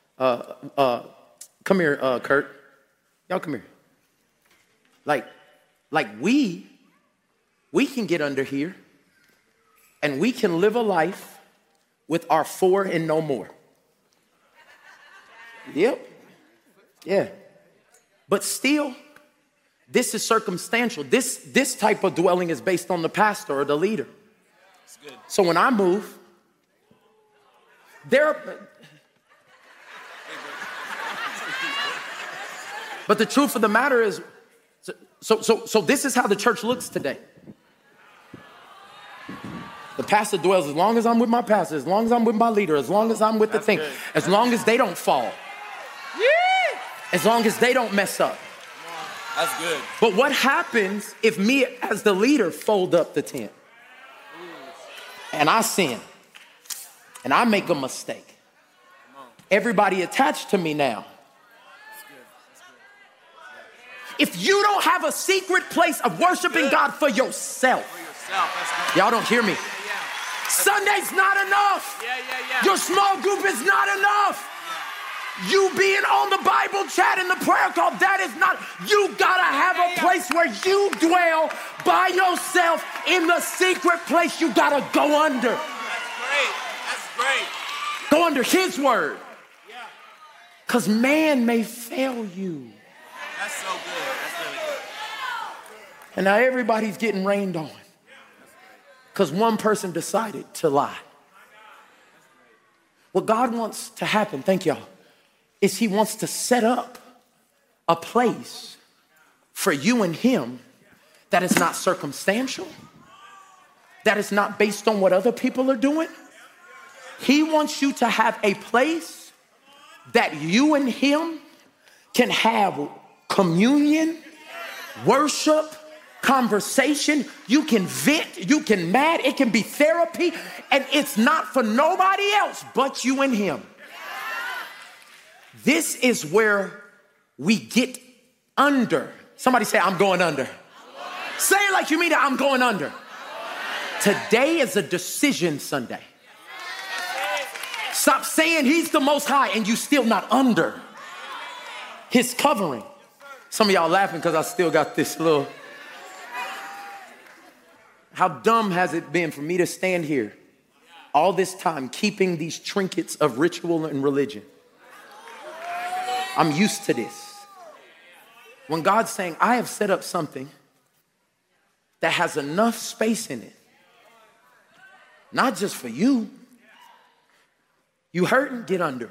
come here, Kurt. Y'all come here. Like we can get under here and we can live a life with our 4 and no more. Yep. Yeah. But still, this is circumstantial. This type of dwelling is based on the pastor or the leader. That's good. So when I move, but the truth of the matter is, so this is how the church looks today. The pastor dwells as long as I'm with my pastor, as long as I'm with my leader, as long as I'm with the thing, as long as they don't fall, as long as they don't mess up. That's good. But what happens if me as the leader fold up the tent and I sin and I make a mistake? Everybody attached to me now. If you don't have a secret place of worshiping God for yourself, y'all don't hear me. Sunday's not enough. Your small group is not enough. You being on the Bible chat and the prayer call, that is not. You gotta have a place where you dwell by yourself in the secret place. You gotta go under. That's great. Go under his word. Because man may fail you. That's so good. That's really good. And now everybody's getting rained on because one person decided to lie. What God wants to happen, thank y'all, is he wants to set up a place for you and him that is not circumstantial, that is not based on what other people are doing. He wants you to have a place that you and him can have communion, worship, conversation. You can vent, you can mad, it can be therapy, and it's not for nobody else but you and him. This is where we get under. Somebody say, I'm going under. Say it like you mean it, I'm going under. Today is a decision Sunday. Stop saying he's the most high and you still not under his covering. Some of y'all laughing because I still got this little. How dumb has it been for me to stand here all this time keeping these trinkets of ritual and religion? I'm used to this. When God's saying, I have set up something that has enough space in it, not just for you. You hurting? Get under.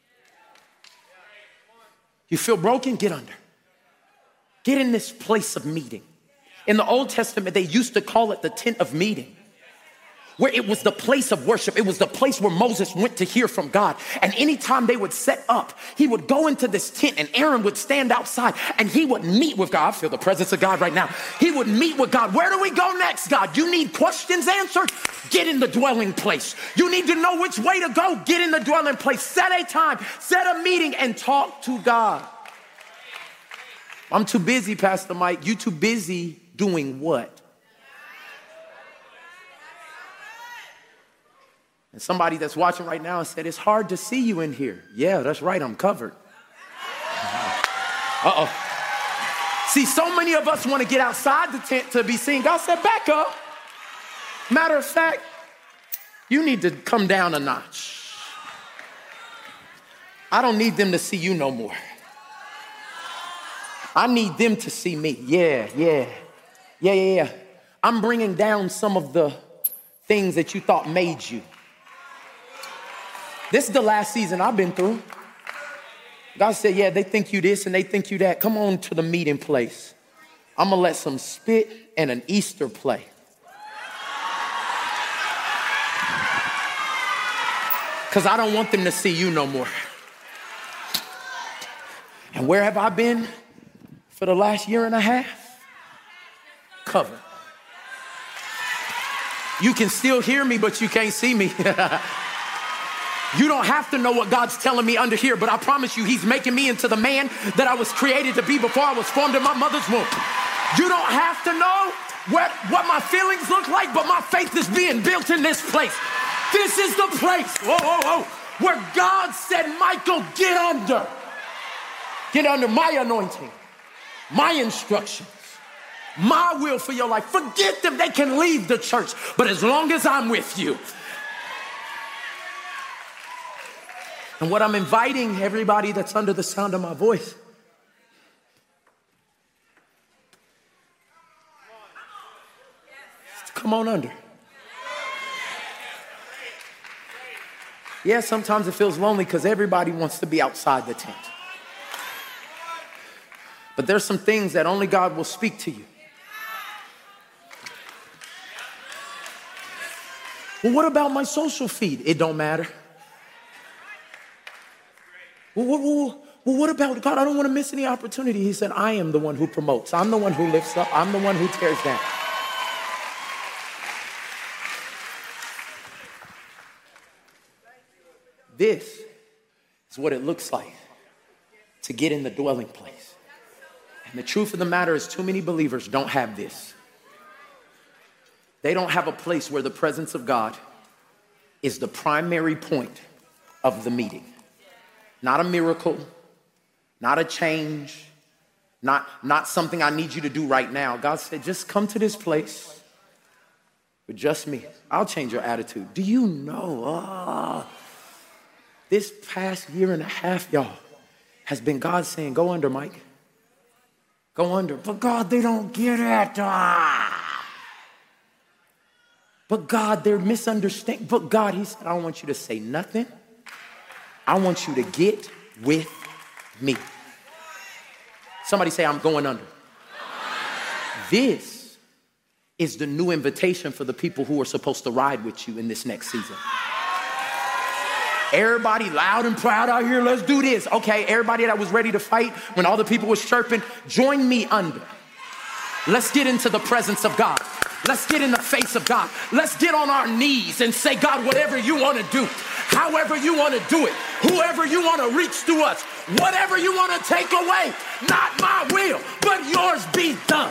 You feel broken? Get under. Get in this place of meeting. In the Old Testament, they used to call it the tent of meeting, where it was the place of worship. It was the place where Moses went to hear from God. And anytime they would set up, he would go into this tent and Aaron would stand outside and he would meet with God. I feel the presence of God right now. He would meet with God. Where do we go next, God? You need questions answered? Get in the dwelling place. You need to know which way to go? Get in the dwelling place. Set a time, set a meeting and talk to God. I'm too busy, Pastor Mike. You too busy doing what? And somebody that's watching right now said, it's hard to see you in here. Yeah, that's right, I'm covered. Uh-oh. See, so many of us want to get outside the tent to be seen. God said, back up. Matter of fact, you need to come down a notch. I don't need them to see you no more. I need them to see me. Yeah. I'm bringing down some of the things that you thought made you. This is the last season I've been through. God said, yeah, they think you this and they think you that. Come on to the meeting place. I'm going to let some spit and an Easter play. Because I don't want them to see you no more. And where have I been for the last year and a half? Covered. You can still hear me, but you can't see me. You don't have to know what God's telling me under here, but I promise you, he's making me into the man that I was created to be before I was formed in my mother's womb. You don't have to know, what my feelings look like, but my faith is being built in this place. This is the place, where God said, Michael, get under. Get under my anointing, my instructions, my will for your life. Forget them, they can leave the church, but as long as I'm with you. And what I'm inviting everybody that's under the sound of my voice, is to come on under. Yeah, sometimes it feels lonely because everybody wants to be outside the tent. But there's some things that only God will speak to you. Well, what about my social feed? It don't matter. Well, what about God? I don't want to miss any opportunity. He said, I am the one who promotes. I'm the one who lifts up. I'm the one who tears down. This is what it looks like to get in the dwelling place. And the truth of the matter is too many believers don't have this. They don't have a place where the presence of God is the primary point of the meeting. Not a miracle, not a change, not something I need you to do right now. God said, just come to this place with just me. I'll change your attitude. Do you know, this past year and a half, y'all, has been God saying, go under, Mike. Go under. But God, they don't get it. But God, they're misunderstanding. But God, he said, I don't want you to say nothing. I want you to get with me. Somebody say, I'm going under. This is the new invitation for the people who are supposed to ride with you in this next season. Everybody loud and proud out here, let's do this. Okay, everybody that was ready to fight when all the people was chirping, join me under. Let's get into the presence of God. Let's get in the face of God. Let's get on our knees and say, God, whatever you want to do, however you want to do it, whoever you want to reach through us, whatever you want to take away, not my will, but yours be done.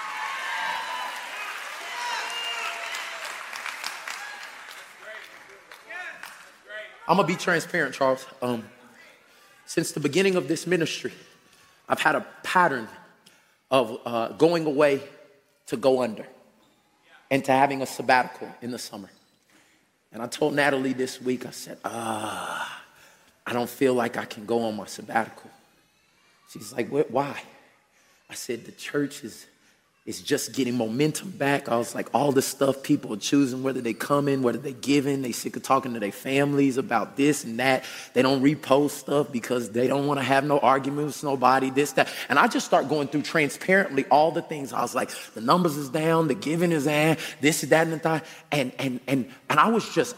I'm going to be transparent, Charles. Since the beginning of this ministry, I've had a pattern of going away to go under and to having a sabbatical in the summer. And I told Natalie this week, I said, I don't feel like I can go on my sabbatical. She's like, why? I said, the church is just getting momentum back. I was like, all the stuff people are choosing, whether they come in, whether they give in, they sick of talking to their families about this and that. They don't repost stuff because they don't want to have no arguments with nobody, this, that. And I just start going through transparently all the things. I was like, the numbers is down, the giving is down, this, that, and that. And I was just,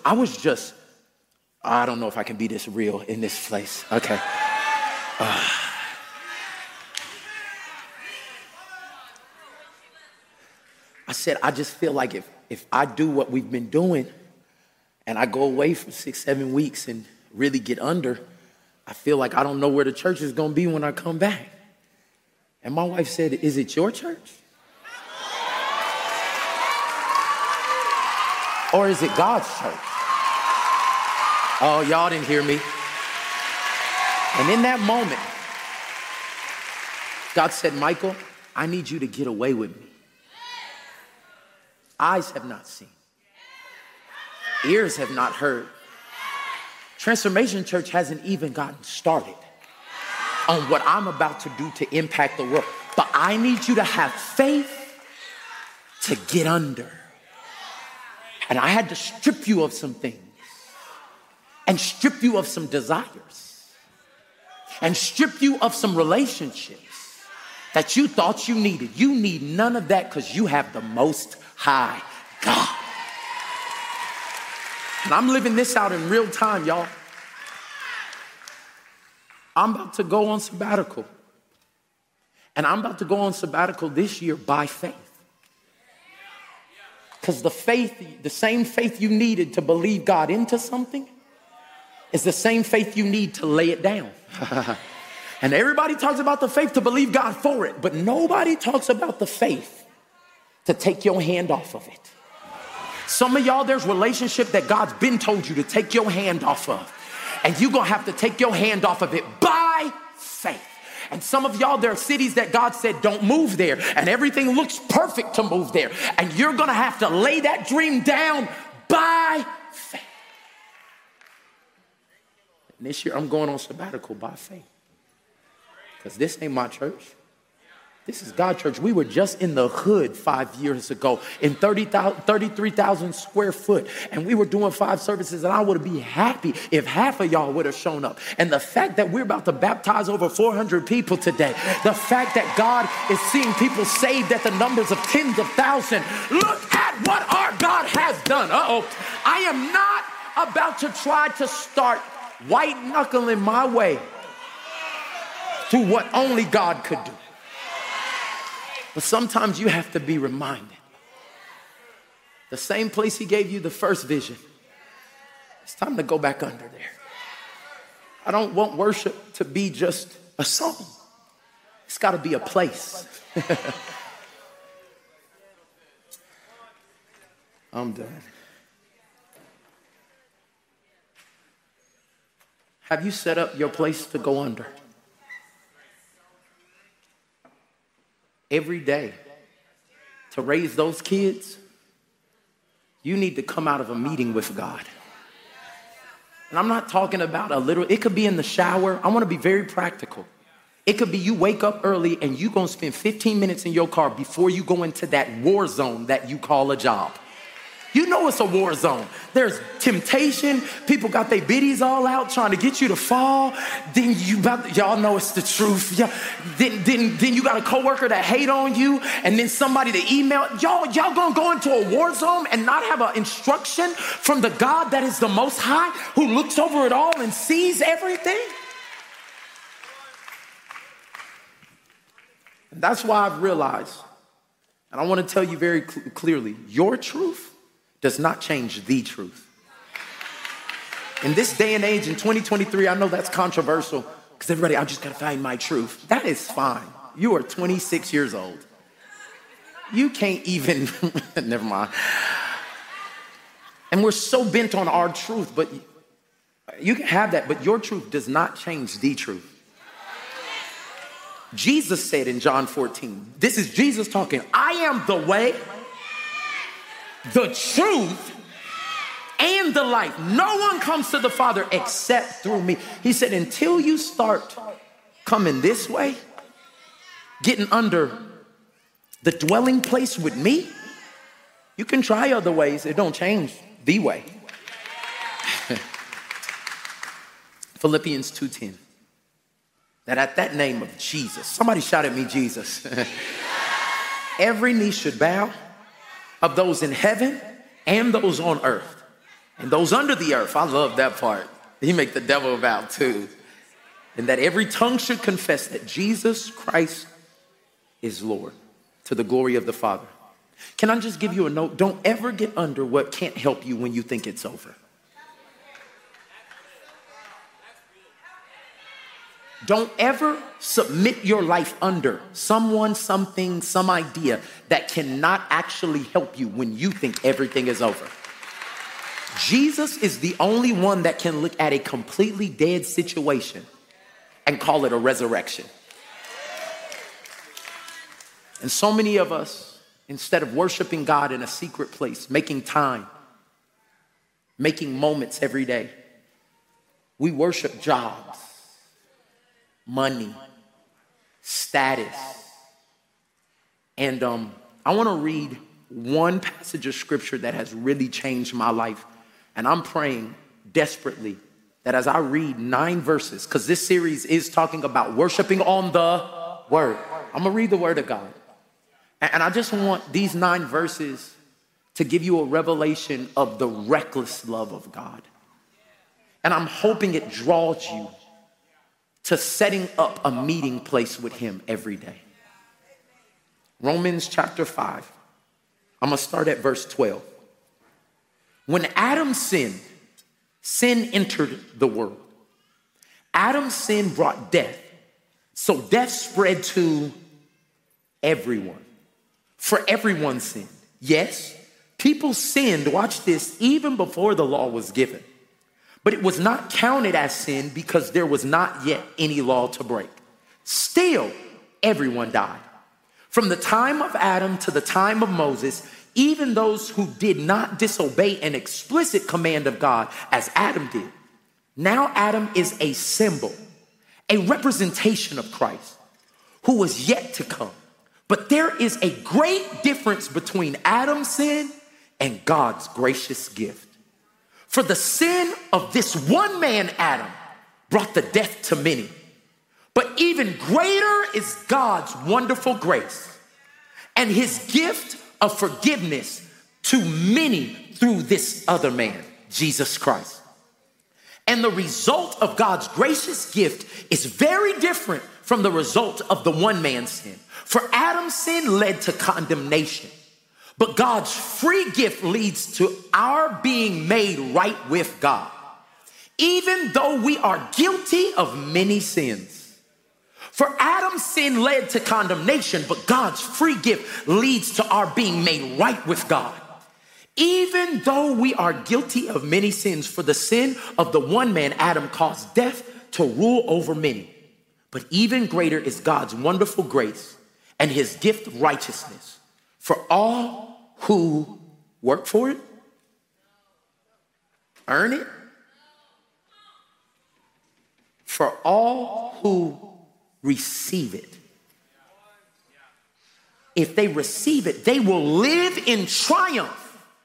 I don't know if I can be this real in this place. Okay. I said, I just feel like if I do what we've been doing and I go away for 6-7 weeks and really get under, I feel like I don't know where the church is going to be when I come back. And my wife said, is it your church? Or is it God's church? Oh, y'all didn't hear me. And in that moment, God said, Michael, I need you to get away with me. Eyes have not seen. Ears have not heard. Transformation Church hasn't even gotten started on what I'm about to do to impact the world. But I need you to have faith to get under. And I had to strip you of some things and strip you of some desires and strip you of some relationships that you thought you needed. You need none of that because you have the Most High God. And I'm living this out in real time, y'all. I'm about to go on sabbatical. And I'm about to go on sabbatical this year by faith. Because the same faith you needed to believe God into something is the same faith you need to lay it down. And everybody talks about the faith to believe God for it, but nobody talks about the faith to take your hand off of it. Some of y'all, there's relationship that God's been told you to take your hand off of. And you're going to have to take your hand off of it by faith. And some of y'all, there are cities that God said, don't move there. And everything looks perfect to move there. And you're going to have to lay that dream down by faith. And this year, I'm going on sabbatical by faith. Because this ain't my church. This is God's church. We were just in the hood 5 years ago in 33,000 square foot. And we were doing 5 services, and I would be happy if half of y'all would have shown up. And the fact that we're about to baptize over 400 people today, the fact that God is seeing people saved at the numbers of tens of thousands, look at what our God has done. I am not about to try to start white knuckling my way to what only God could do. But sometimes you have to be reminded. The same place he gave you the first vision, it's time to go back under there. I don't want worship to be just a song. It's got to be a place. I'm done. Have you set up your place to go under? Every day, to raise those kids, you need to come out of a meeting with God. And I'm not talking about a little, it could be in the shower. I want to be very practical. It could be you wake up early and you're going to spend 15 minutes in your car before you go into that war zone that you call a job. You know it's a war zone. There's temptation. People got their biddies all out trying to get you to fall. Then y'all know it's the truth. Yeah. Then you got a coworker that hate on you, and then somebody to email. Y'all gonna go into a war zone and not have an instruction from the God that is the Most High, who looks over it all and sees everything? And that's why I've realized, and I want to tell you very clearly, your truth does not change the truth. In this day and age, in 2023, I know that's controversial because everybody, I just got to find my truth. That is fine. You are 26 years old. You can't even, never mind. And we're so bent on our truth, but you can have that, but your truth does not change the truth. Jesus said in John 14, this is Jesus talking, I am the way, the truth, and the life. No one comes to the Father except through me. He said, until you start coming this way, getting under the dwelling place with me, you can try other ways. It don't change the way. Philippians 2:10. That at that name of Jesus, somebody shout at me, Jesus. Every knee should bow, of those in heaven and those on earth and those under the earth. I love that part. He make the devil bow too. And that every tongue should confess that Jesus Christ is Lord, to the glory of the Father. Can I just give you a note? Don't ever get under what can't help you when you think it's over. Don't ever submit your life under someone, something, some idea that cannot actually help you when you think everything is over. Jesus is the only one that can look at a completely dead situation and call it a resurrection. And so many of us, instead of worshiping God in a secret place, making time, making moments every day, we worship jobs, money, status. And I want to read one passage of scripture that has really changed my life. And I'm praying desperately that as I read 9 verses, because this series is talking about worshiping on the word. I'm going to read the word of God. And I just want these 9 verses to give you a revelation of the reckless love of God. And I'm hoping it draws you to setting up a meeting place with him every day. Romans chapter 5. I'm going to start at verse 12. When Adam sinned, sin entered the world. Adam's sin brought death. So death spread to everyone. for everyone sinned. Yes, people sinned, watch this, even before the law was given. But it was not counted as sin because there was not yet any law to break. Still, everyone died. From the time of Adam to the time of Moses, even those who did not disobey an explicit command of God as Adam did. Now Adam is a symbol, a representation of Christ, who was yet to come. But there is a great difference between Adam's sin and God's gracious gift. For the sin of this one man, Adam, brought the death to many. But even greater is God's wonderful grace and his gift of forgiveness to many through this other man, Jesus Christ. And the result of God's gracious gift is very different from the result of the one man's sin. For Adam's sin led to condemnation, but God's free gift leads to our being made right with God, even though we are guilty of many sins. For Adam's sin led to condemnation, but God's free gift leads to our being made right with God. Even though we are guilty of many sins, for the sin of the one man, Adam, caused death to rule over many. But even greater is God's wonderful grace and his gift of righteousness for all who work for it, earn it, for all who receive it. If they receive it, they will live in triumph.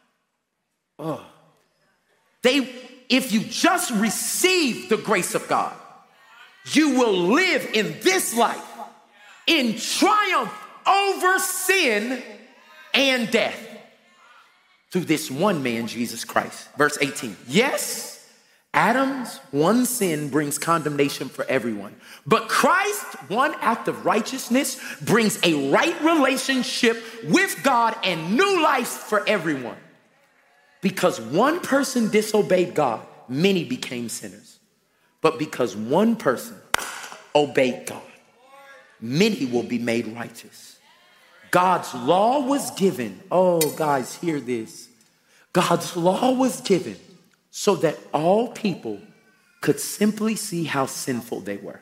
If you just receive the grace of God, you will live in this life in triumph over sin and death through this one man, Jesus Christ. Verse 18. Yes, Adam's one sin brings condemnation for everyone, but Christ's one act of righteousness brings a right relationship with God and new life for everyone. Because one person disobeyed God, many became sinners. But because one person obeyed God, many will be made righteous. God's law was given. Oh, guys, hear this. God's law was given so that all people could simply see how sinful they were.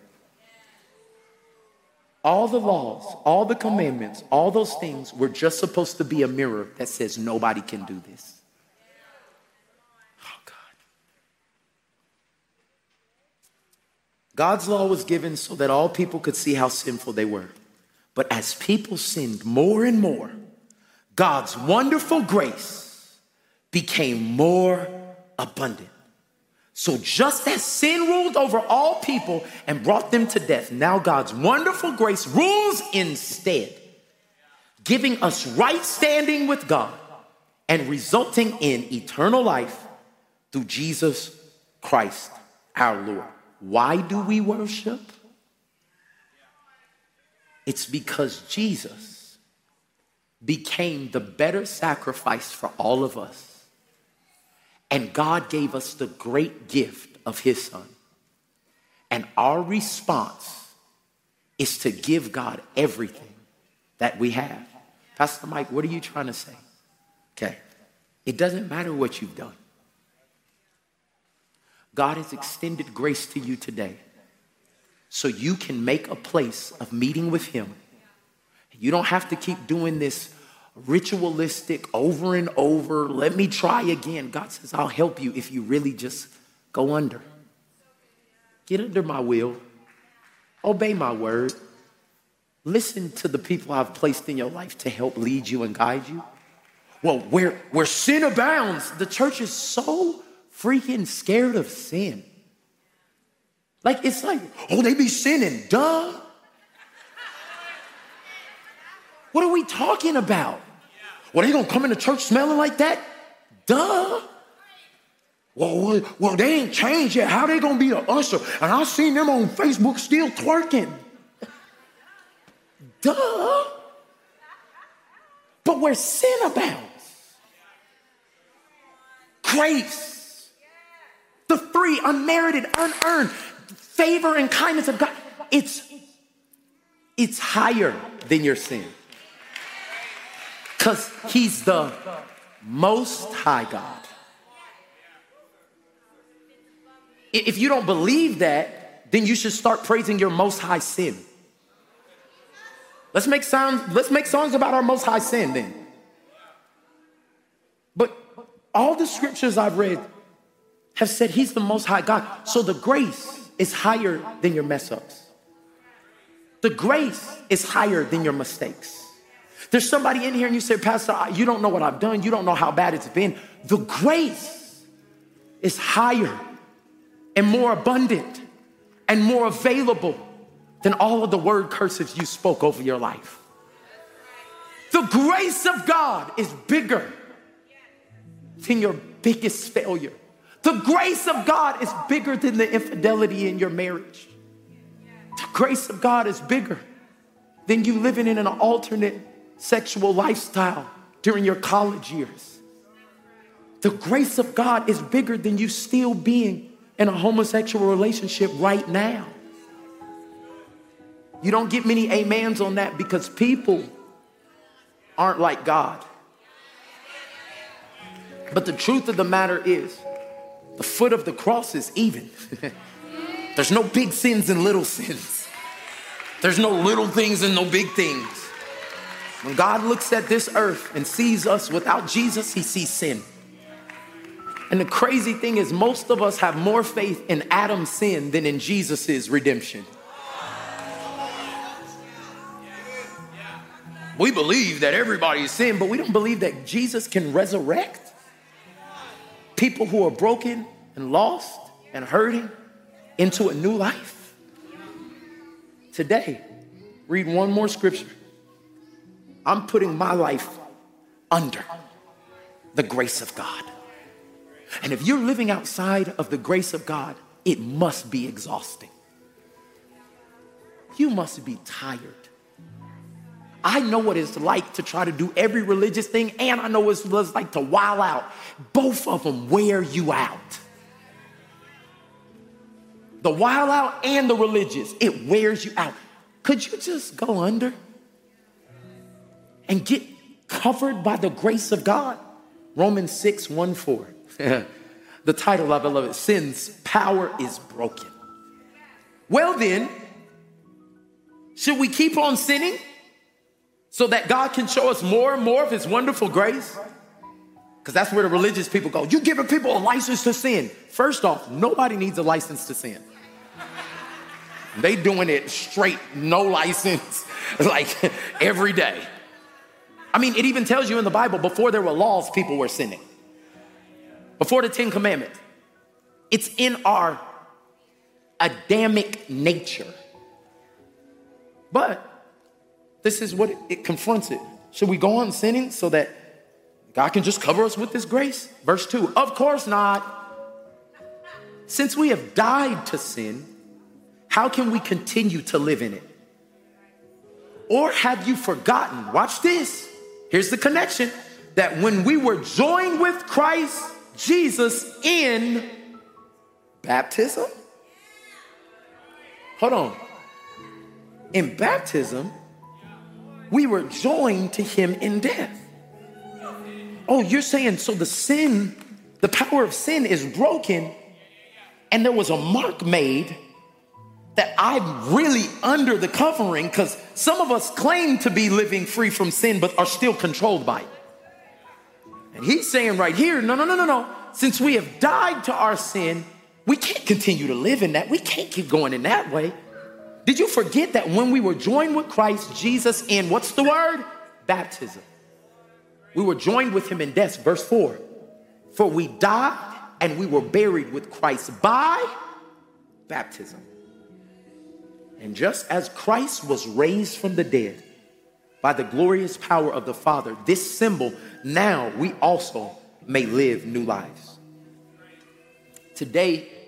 All the laws, all the commandments, all those things were just supposed to be a mirror that says nobody can do this. God's law was given so that all people could see how sinful they were. But as people sinned more and more, God's wonderful grace became more abundant. So just as sin ruled over all people and brought them to death, now God's wonderful grace rules instead, giving us right standing with God and resulting in eternal life through Jesus Christ, our Lord. Why do we worship? It's because Jesus became the better sacrifice for all of us. And God gave us the great gift of his son. And our response is to give God everything that we have. Pastor Mike, what are you trying to say? Okay. It doesn't matter what you've done. God has extended grace to you today so you can make a place of meeting with him. You don't have to keep doing this ritualistic over and over. Let me try again. God says, I'll help you if you really just go under. Get under my will. Obey my word. Listen to the people I've placed in your life to help lead you and guide you. Well, where sin abounds, the church is so freaking scared of sin. Like, it's like, oh, they be sinning, duh. What are we talking about? Well, they gonna come into church smelling like that? Duh. Well, they ain't changed yet. How they gonna be an usher? And I seen them on Facebook still twerking. Duh. But where sin abounds, grace, the free, unmerited, unearned favor and kindness of God, it's higher than your sin. Because he's the Most High God. If you don't believe that, then you should start praising your Most High sin. Let's make songs about our Most High sin then. But all the scriptures I've read have said he's the Most High God. So the grace is higher than your mess ups. The grace is higher than your mistakes. There's somebody in here and you say, Pastor, you don't know what I've done. You don't know how bad it's been. The grace is higher and more abundant and more available than all of the word curses you spoke over your life. The grace of God is bigger than your biggest failure. The grace of God is bigger than the infidelity in your marriage. The grace of God is bigger than you living in an alternate sexual lifestyle during your college years. The grace of God is bigger than you still being in a homosexual relationship right now. You don't get many amens on that because people aren't like God. But the truth of the matter is, the foot of the cross is even. There's no big sins and little sins. There's no little things and no big things. When God looks at this earth and sees us without Jesus, he sees sin. And the crazy thing is, most of us have more faith in Adam's sin than in Jesus' redemption. We believe that everybody is sin, but we don't believe that Jesus can resurrect people who are broken and lost and hurting into a new life. Today, read one more scripture. I'm putting my life under the grace of God. And if you're living outside of the grace of God, it must be exhausting. You must be tired. I know what it's like to try to do every religious thing, and I know what it's like to wild out. Both of them wear you out. The wild out and the religious, it wears you out. Could you just go under and get covered by the grace of God? Romans 6:1-4. The title of it, love it. Sin's power is broken. Well then, should we keep on sinning so that God can show us more and more of his wonderful grace? Because that's where the religious people go. You giving people a license to sin. First off, nobody needs a license to sin. They doing it straight, no license, like every day. I mean, it even tells you in the Bible, before there were laws, people were sinning. Before the 10 Commandments. It's in our Adamic nature. But this is what it confronts it. Should we go on sinning so that God can just cover us with this grace? Verse 2, of course not. Since we have died to sin, how can we continue to live in it? Or have you forgotten, watch this, here's the connection, that when we were joined with Christ Jesus in baptism? Hold on. In baptism, we were joined to him in death. Oh, you're saying, so the power of sin is broken, and there was a mark made that I'm really under the covering, because some of us claim to be living free from sin, but are still controlled by it. And he's saying right here, no. Since we have died to our sin, we can't continue to live in that. We can't keep going in that way. Did you forget that when we were joined with Christ Jesus in, what's the word? Baptism. We were joined with him in death. Verse 4. For we died and we were buried with Christ by baptism. And just as Christ was raised from the dead by the glorious power of the Father, this symbol, now we also may live new lives. Today,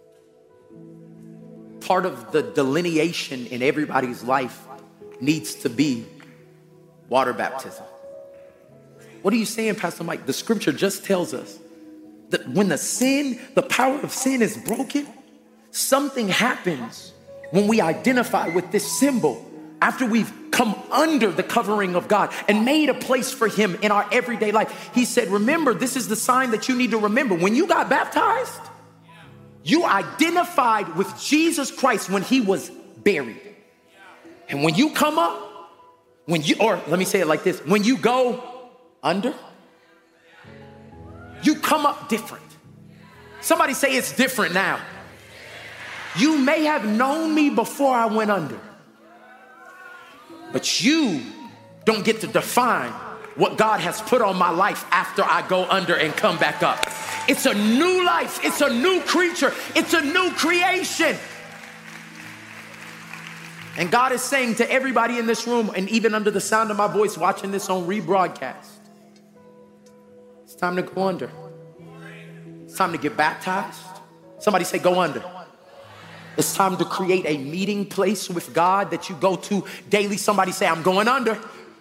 part of the delineation in everybody's life needs to be water baptism. What are you saying, Pastor Mike? The scripture just tells us that when the power of sin is broken, something happens when we identify with this symbol. After we've come under the covering of God and made a place for him in our everyday life. He said, remember, this is the sign that you need to remember. When you got baptized, you identified with Jesus Christ when he was buried. And when you come up, or let me say it like this, when you go under, you come up different. Somebody say it's different now. You may have known me before I went under, but you don't get to define what God has put on my life after I go under and come back up. It's a new life. It's a new creature. It's a new creation. And God is saying to everybody in this room, and even under the sound of my voice watching this on rebroadcast, it's time to go under. It's time to get baptized. Somebody say, go under. It's time to create a meeting place with God that you go to daily. Somebody say, I'm going under.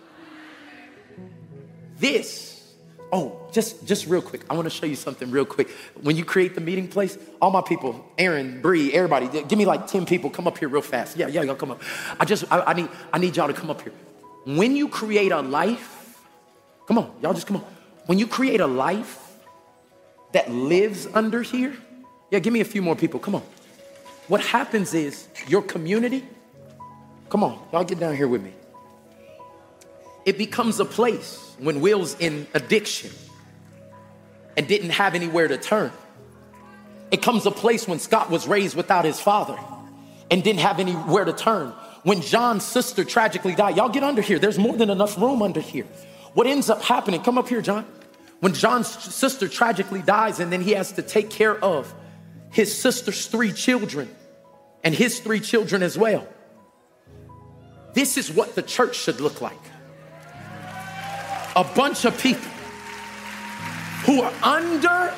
Just real quick. I want to show you something real quick. When you create the meeting place, all my people, Aaron, Bree, everybody, give me like 10 people. Come up here real fast. Yeah, y'all come up. I need y'all to come up here. When you create a life, come on, y'all just come on. When you create a life that lives under here, yeah, give me a few more people. Come on. What happens is your community, come on, y'all get down here with me. It becomes a place when Will's in addiction and didn't have anywhere to turn. It comes a place when Scott was raised without his father and didn't have anywhere to turn. When John's sister tragically died, y'all get under here. There's more than enough room under here. What ends up happening, come up here, John. When John's sister tragically dies and then he has to take care of his sister's 3 children and his 3 children as well. This is what the church should look like. A bunch of people who are under.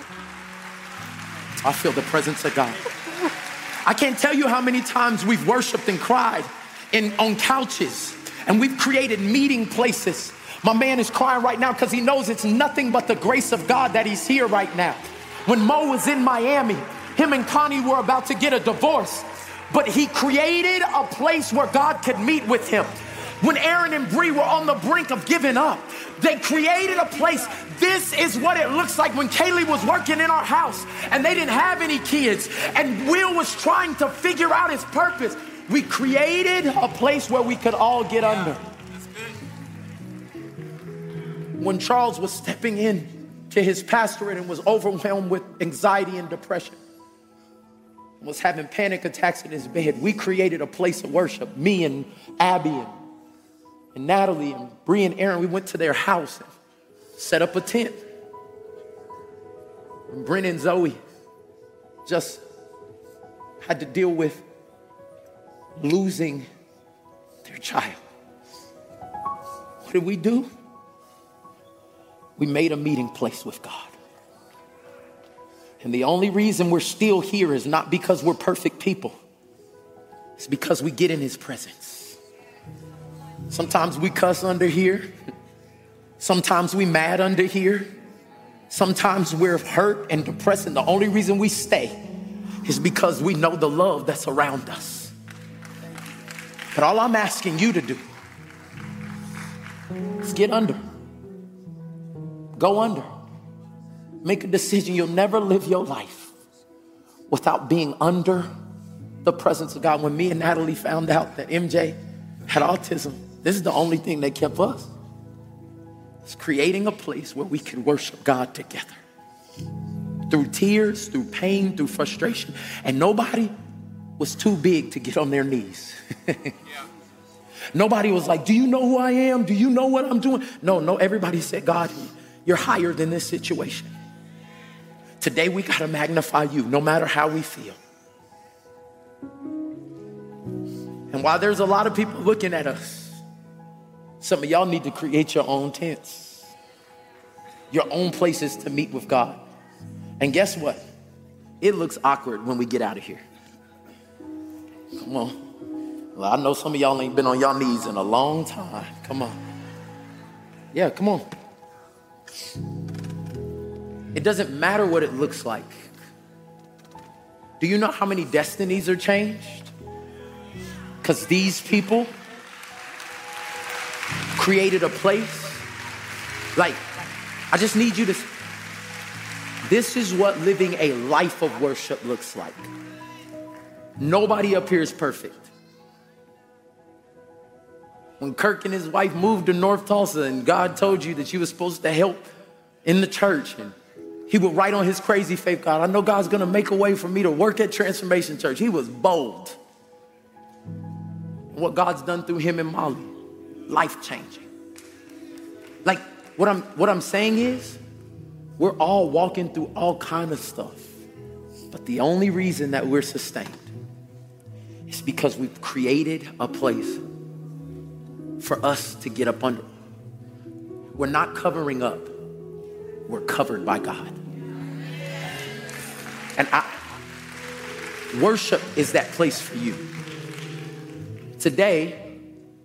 I feel the presence of God. I can't tell you how many times we've worshiped and cried on couches, and we've created meeting places. My man is crying right now because he knows it's nothing but the grace of God that he's here right now. When Mo was in Miami, him and Connie were about to get a divorce, but he created a place where God could meet with him. When Aaron and Bree were on the brink of giving up, they created a place. This is what it looks like when Kaylee was working in our house and they didn't have any kids and Will was trying to figure out his purpose. We created a place where we could all get under. When Charles was stepping in to his pastorate and was overwhelmed with anxiety and depression, was having panic attacks in his bed, we created a place of worship. Me and Abby and Natalie and Bree and Aaron, we went to their house and set up a tent. And Brent and Zoe just had to deal with losing their child. What did we do? We made a meeting place with God. And the only reason we're still here is not because we're perfect people. It's because we get in his presence. Sometimes we cuss under here. Sometimes we mad under here. Sometimes we're hurt and depressed. And the only reason we stay is because we know the love that's around us. But all I'm asking you to do is get under. Go under. Make a decision. You'll never live your life without being under the presence of God. When me and Natalie found out that MJ had autism, this is the only thing that kept us. It's creating a place where we can worship God together. Through tears, through pain, through frustration. And nobody was too big to get on their knees. Nobody was like, do you know who I am? Do you know what I'm doing? No, everybody said, God, you're higher than this situation. Today we got to magnify you no matter how we feel. And while there's a lot of people looking at us, some of y'all need to create your own tents, your own places to meet with God. And guess what? It looks awkward when we get out of here. Come on. Well, I know some of y'all ain't been on y'all knees in a long time. Come on. Yeah, come on. It doesn't matter what it looks like. Do you know how many destinies are changed? Because these people created a place. Like, I just need you to, this is what living a life of worship looks like. Nobody up here is perfect. When Kirk and his wife moved to North Tulsa and God told you that you were supposed to help in the church, and he would write on his crazy faith, God, I know God's gonna make a way for me to work at Transformation Church. He was bold. What God's done through him and Molly, life-changing. Like, what I'm saying is, we're all walking through all kind of stuff. But the only reason that we're sustained is because we've created a place for us to get up under. We're not covering up. We're covered by God. And worship is that place for you. Today,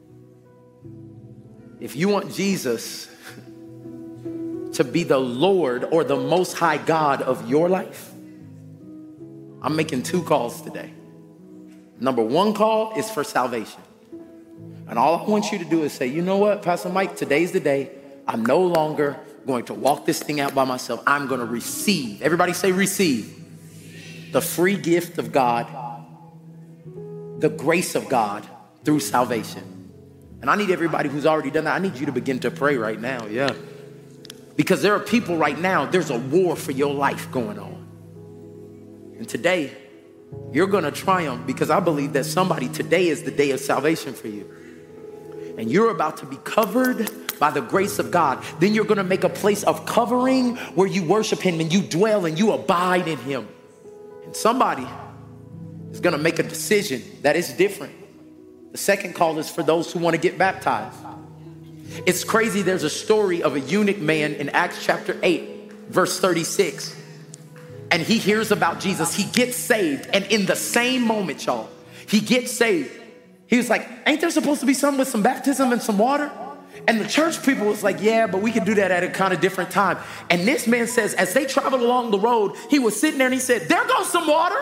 if you want Jesus to be the Lord or the Most High God of your life, I'm making 2 calls today. Number 1 call is for salvation. And all I want you to do is say, you know what, Pastor Mike, today's the day. I'm no longer going to walk this thing out by myself. I'm going to receive. Everybody say receive. The free gift of God, the grace of God through salvation. And I need everybody who's already done that, I need you to begin to pray right now. Yeah. Because there are people right now, there's a war for your life going on. And today, you're going to triumph because I believe that today is the day of salvation for you. And you're about to be covered by the grace of God. Then you're going to make a place of covering where you worship him and you dwell and you abide in him. And somebody is going to make a decision that is different. The second call is for those who want to get baptized. It's crazy. There's a story of a eunuch man in Acts chapter 8, verse 36. And he hears about Jesus. He gets saved. And in the same moment, y'all, he gets saved. He was like, ain't there supposed to be something with some baptism and some water? And the church people was like, yeah, but we can do that at a kind of different time. And this man says, as they traveled along the road, he was sitting there and he said, there goes some water.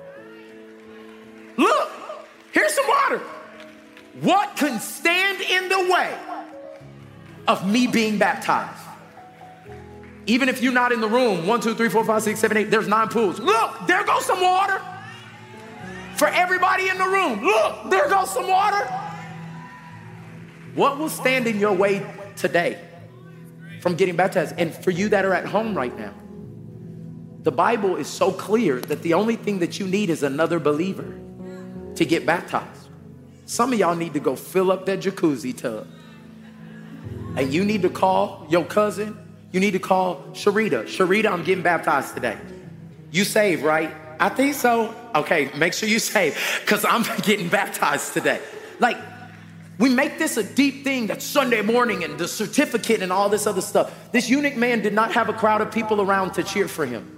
Look, here's some water. What can stand in the way of me being baptized? Even if you're not in the room, 1, 2, 3, 4, 5, 6, 7, 8, there's 9 pools. Look, there goes some water. For everybody in the room, look, there goes some water. What will stand in your way today from getting baptized? And for you that are at home right now, the Bible is so clear that the only thing that you need is another believer to get baptized. Some of y'all need to go fill up that jacuzzi tub. And you need to call your cousin. You need to call Sharita. Sharita, I'm getting baptized today. You saved, right? I think so. Okay, make sure you save because I'm getting baptized today. Like, we make this a deep thing that Sunday morning and the certificate and all this other stuff. This eunuch man did not have a crowd of people around to cheer for him.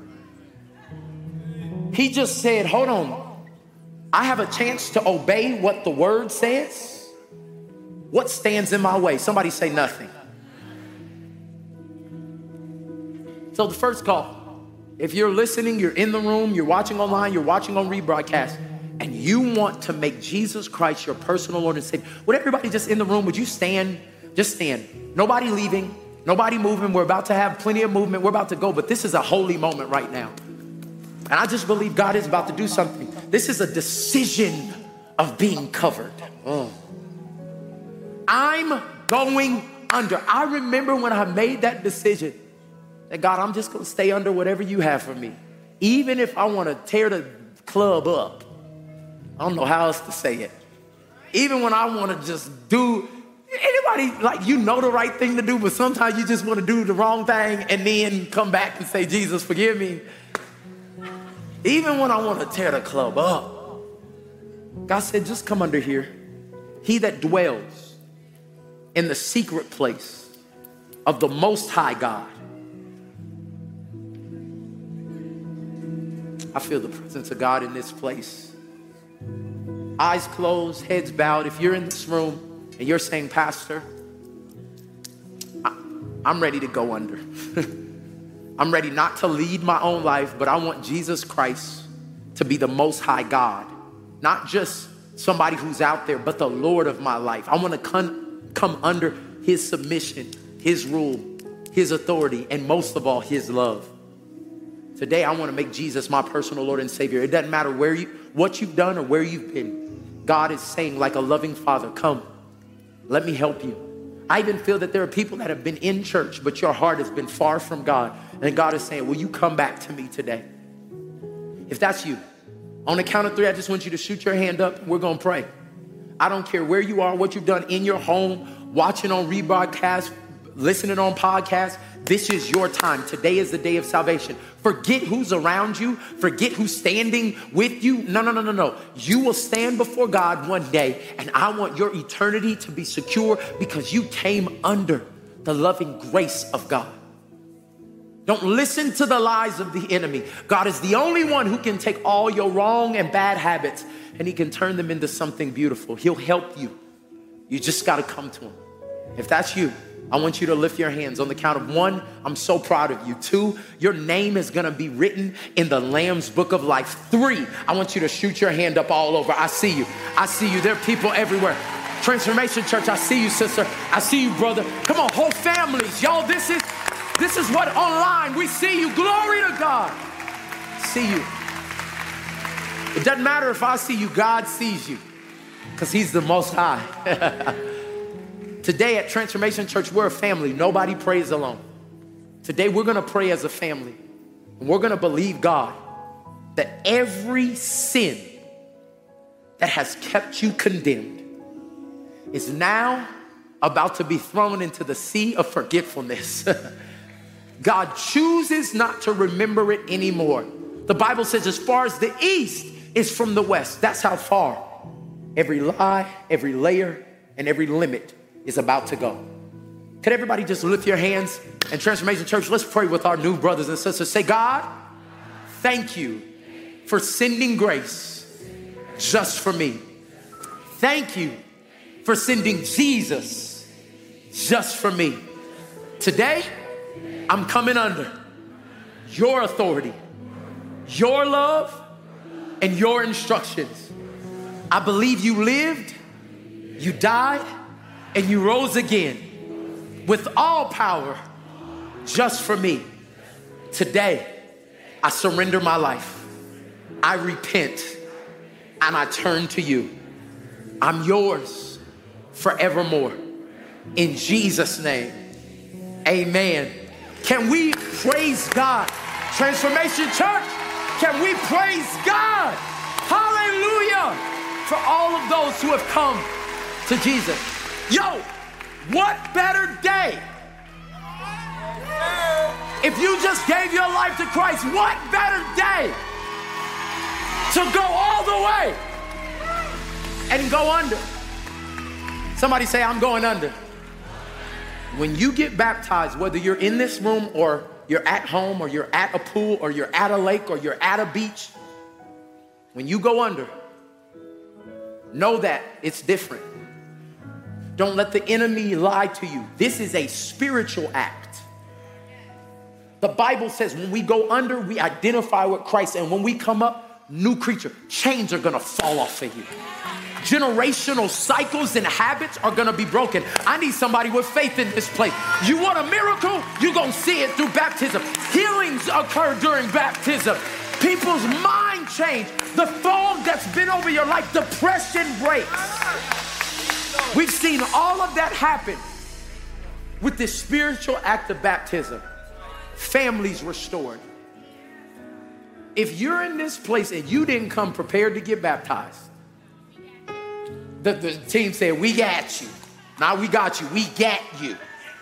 He just said, hold on. I have a chance to obey what the word says. What stands in my way? Somebody say nothing. So the first call, if you're listening, you're in the room, you're watching online, you're watching on rebroadcast, and you want to make Jesus Christ your personal Lord and Savior, would everybody just in the room, would you stand? Just stand. Nobody leaving, nobody moving. We're about to have plenty of movement. We're about to go, but this is a holy moment right now. And I just believe God is about to do something. This is a decision of being covered. I'm going under. I remember when I made that decision that God, I'm just going to stay under whatever you have for me. Even if I want to tear the club up. I don't know how else to say it. Even when I want to just do, anybody, like, you know the right thing to do, but sometimes you just want to do the wrong thing and then come back and say, Jesus, forgive me. Even when I want to tear the club up, God said, just come under here. He that dwells in the secret place of the Most High God. I feel the presence of God in this place. Eyes closed, heads bowed. If you're in this room and you're saying, Pastor, I'm ready to go under. I'm ready not to lead my own life, but I want Jesus Christ to be the Most High God. Not just somebody who's out there, but the Lord of my life. I want to come under his submission, his rule, his authority, and most of all, his love. Today, I want to make Jesus my personal Lord and Savior. It doesn't matter what you've done or where you've been. God is saying, like a loving father, come, let me help you. I even feel that there are people that have been in church, but your heart has been far from God. And God is saying, will you come back to me today? If that's you, on the count of 3, I just want you to shoot your hand up. We're going to pray. I don't care where you are, what you've done in your home, watching on rebroadcast, listening on podcasts. This is your time. Today is the day of salvation. Forget who's around you. Forget who's standing with you. No. You will stand before God one day, and I want your eternity to be secure because you came under the loving grace of God. Don't listen to the lies of the enemy. God is the only one who can take all your wrong and bad habits and he can turn them into something beautiful. He'll help you. You just got to come to him. If that's you, I want you to lift your hands on the count of 1. I'm so proud of you. 2, your name is going to be written in the Lamb's book of life. 3, I want you to shoot your hand up all over. I see you. I see you. There are people everywhere. Transformation Church, I see you, sister. I see you, brother. Come on, whole families. Y'all, this is what online. We see you. Glory to God. See you. It doesn't matter if I see you. God sees you because he's the Most High. Today at Transformation Church, we're a family. Nobody prays alone. Today, we're going to pray as a family. And we're going to believe God that every sin that has kept you condemned is now about to be thrown into the sea of forgetfulness. God chooses not to remember it anymore. The Bible says as far as the east is from the west, that's how far every lie, every layer, and every limit is about to go. Could everybody just lift your hands? And Transformation Church, let's pray with our new brothers and sisters. Say, God, thank you for sending grace just for me. Thank you for sending Jesus just for me. Today, I'm coming under your authority, your love, and your instructions. I believe you lived, you died, and you rose again with all power just for me. Today, I surrender my life. I repent and I turn to you. I'm yours forevermore. In Jesus' name, amen. Can we praise God? Transformation Church, can we praise God? Hallelujah for all of those who have come to Jesus. Yo, what better day? If you just gave your life to Christ, what better day to go all the way and go under? Somebody say, I'm going under. When you get baptized, whether you're in this room or you're at home or you're at a pool or you're at a lake or you're at a beach, when you go under, know that it's different. Don't let the enemy lie to you. This is a spiritual act. The Bible says when we go under, we identify with Christ. And when we come up, new creature. Chains are going to fall off of you. Generational cycles and habits are going to be broken. I need somebody with faith in this place. You want a miracle? You're going to see it through baptism. Healings occur during baptism. People's mind change. The fog that's been over your life, depression breaks. We've seen all of that happen with this spiritual act of baptism. Families restored. If you're in this place and you didn't come prepared to get baptized, the team said, we got you. Now we got you. We get you.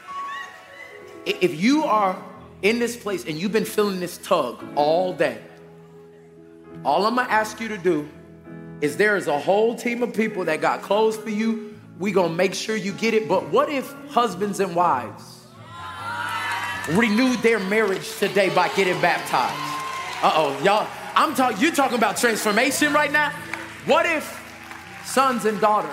If you are in this place and you've been feeling this tug all day, all I'm going to ask you to do is there is a whole team of people that got clothes for you. We're going to make sure you get it. But what if husbands and wives renewed their marriage today by getting baptized? Y'all, you're talking about transformation right now. What if sons and daughters?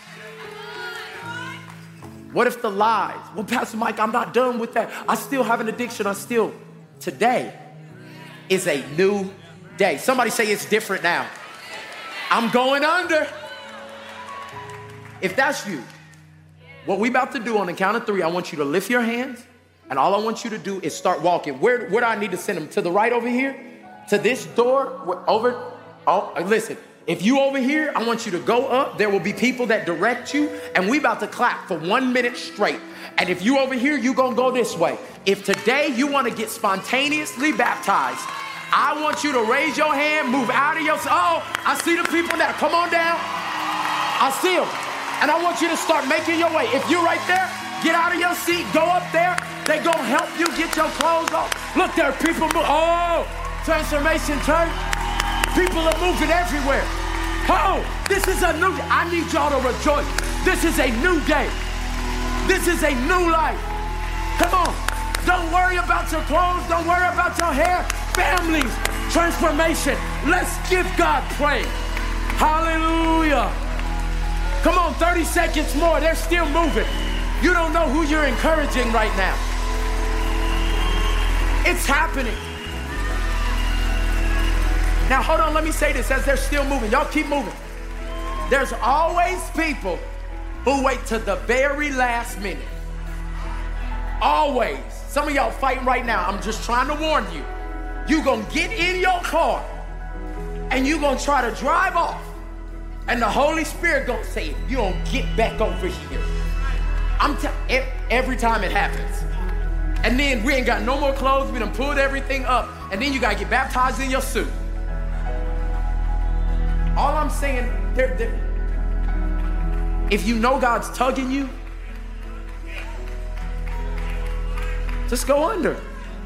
What if the lies? Well, Pastor Mike, I'm not done with that. I still have an addiction. Today is a new day. Somebody say it's different now. I'm going under. If that's you, What we about to do on the count of 3, I want you to lift your hands, and all I want you to do is start walking. Where do I need to send them? To the right over here? To this door? Over? Oh, listen, if you over here, I want you to go up. There will be people that direct you, and we about to clap for 1 minute straight. And if you over here, you gonna go this way. If today you want to get spontaneously baptized, I want you to raise your hand, move out of your... Oh, I see the people now. Come on down. I see them. And I want you to start making your way. If you're right there, get out of your seat, go up there. They gonna help you get your clothes off. Look, there are people move. Oh, Transformation Church. People are moving everywhere. Oh, this is a new... I need y'all to rejoice. This is a new day. This is a new life. Come on. Don't worry about your clothes. Don't worry about your hair. Families, transformation. Let's give God praise. Hallelujah. Come on, 30 seconds more. They're still moving. You don't know who you're encouraging right now. It's happening. Now, hold on. Let me say this as they're still moving. Y'all keep moving. There's always people who wait to the very last minute. Always. Some of y'all fighting right now. I'm just trying to warn you. You're going to get in your car and you're going to try to drive off. And the Holy Spirit gonna say, you don't get back over here. Every time it happens. And then we ain't got no more clothes. We done pulled everything up. And then you gotta get baptized in your suit. All I'm saying, if you know God's tugging you, just go under.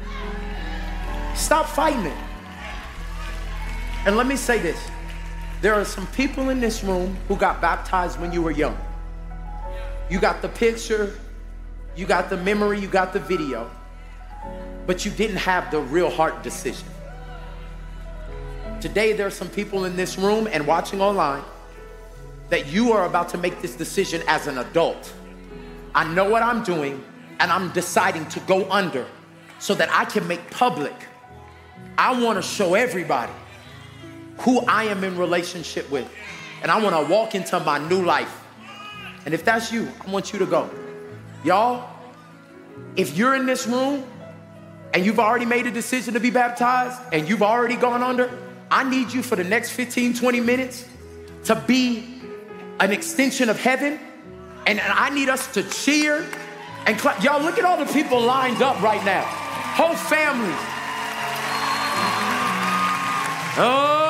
Stop fighting it. And let me say this. There are some people in this room who got baptized when you were young. You got the picture, you got the memory, you got the video, but you didn't have the real heart decision. Today, there are some people in this room and watching online that you are about to make this decision as an adult. I know what I'm doing, and I'm deciding to go under so that I can make public. I want to show everybody who I am in relationship with. And I want to walk into my new life. And if that's you, I want you to go. Y'all, if you're in this room and you've already made a decision to be baptized and you've already gone under, I need you for the next 15, 20 minutes to be an extension of heaven. And I need us to cheer and clap. Y'all, look at all the people lined up right now. Whole families. Oh.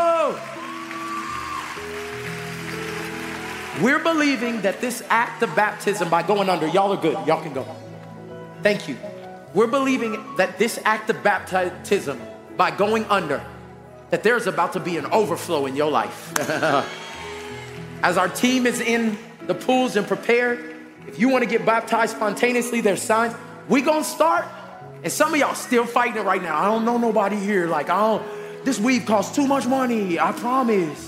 We're believing that this act of baptism by going under, y'all are good, y'all can go. Thank you. We're believing that this act of baptism by going under, that there's about to be an overflow in your life. As our team is in the pools and prepared, if you want to get baptized spontaneously, there's signs. We gonna start, and some of y'all still fighting it right now. I don't know nobody here. This weave costs too much money, I promise.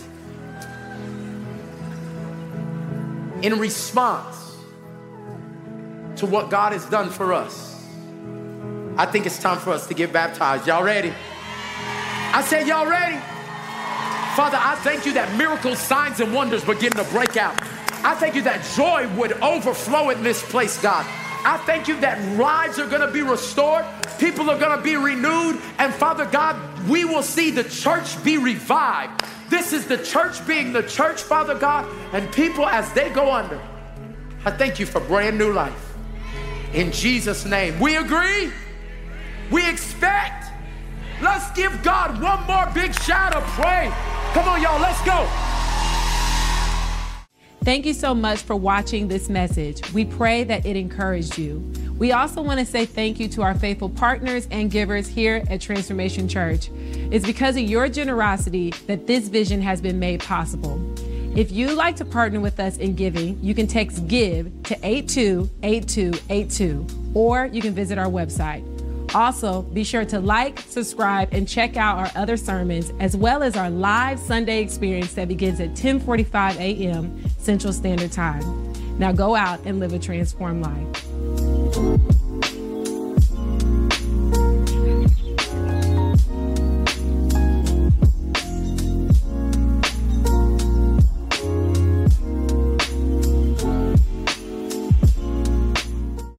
In response to what God has done for us, I think it's time for us to get baptized. Y'all ready? I said, y'all ready? Father, I thank you that miracles, signs, and wonders begin to break out. I thank you that joy would overflow in this place, God. I thank you that lives are gonna be restored, people are gonna be renewed, and Father God, we will see the church be revived. This is the church being the church, Father God, and people as they go under. I thank you for brand new life. In Jesus' name, we agree, we expect. Let's give God one more big shout of praise. Come on, y'all, let's go. Thank you so much for watching this message. We pray that it encouraged you. We also want to say thank you to our faithful partners and givers here at Transformation Church. It's because of your generosity that this vision has been made possible. If you'd like to partner with us in giving, you can text GIVE to 828282, or you can visit our website. Also, be sure to like, subscribe, and check out our other sermons, as well as our live Sunday experience that begins at 10:45 a.m. Central Standard Time. Now go out and live a transformed life.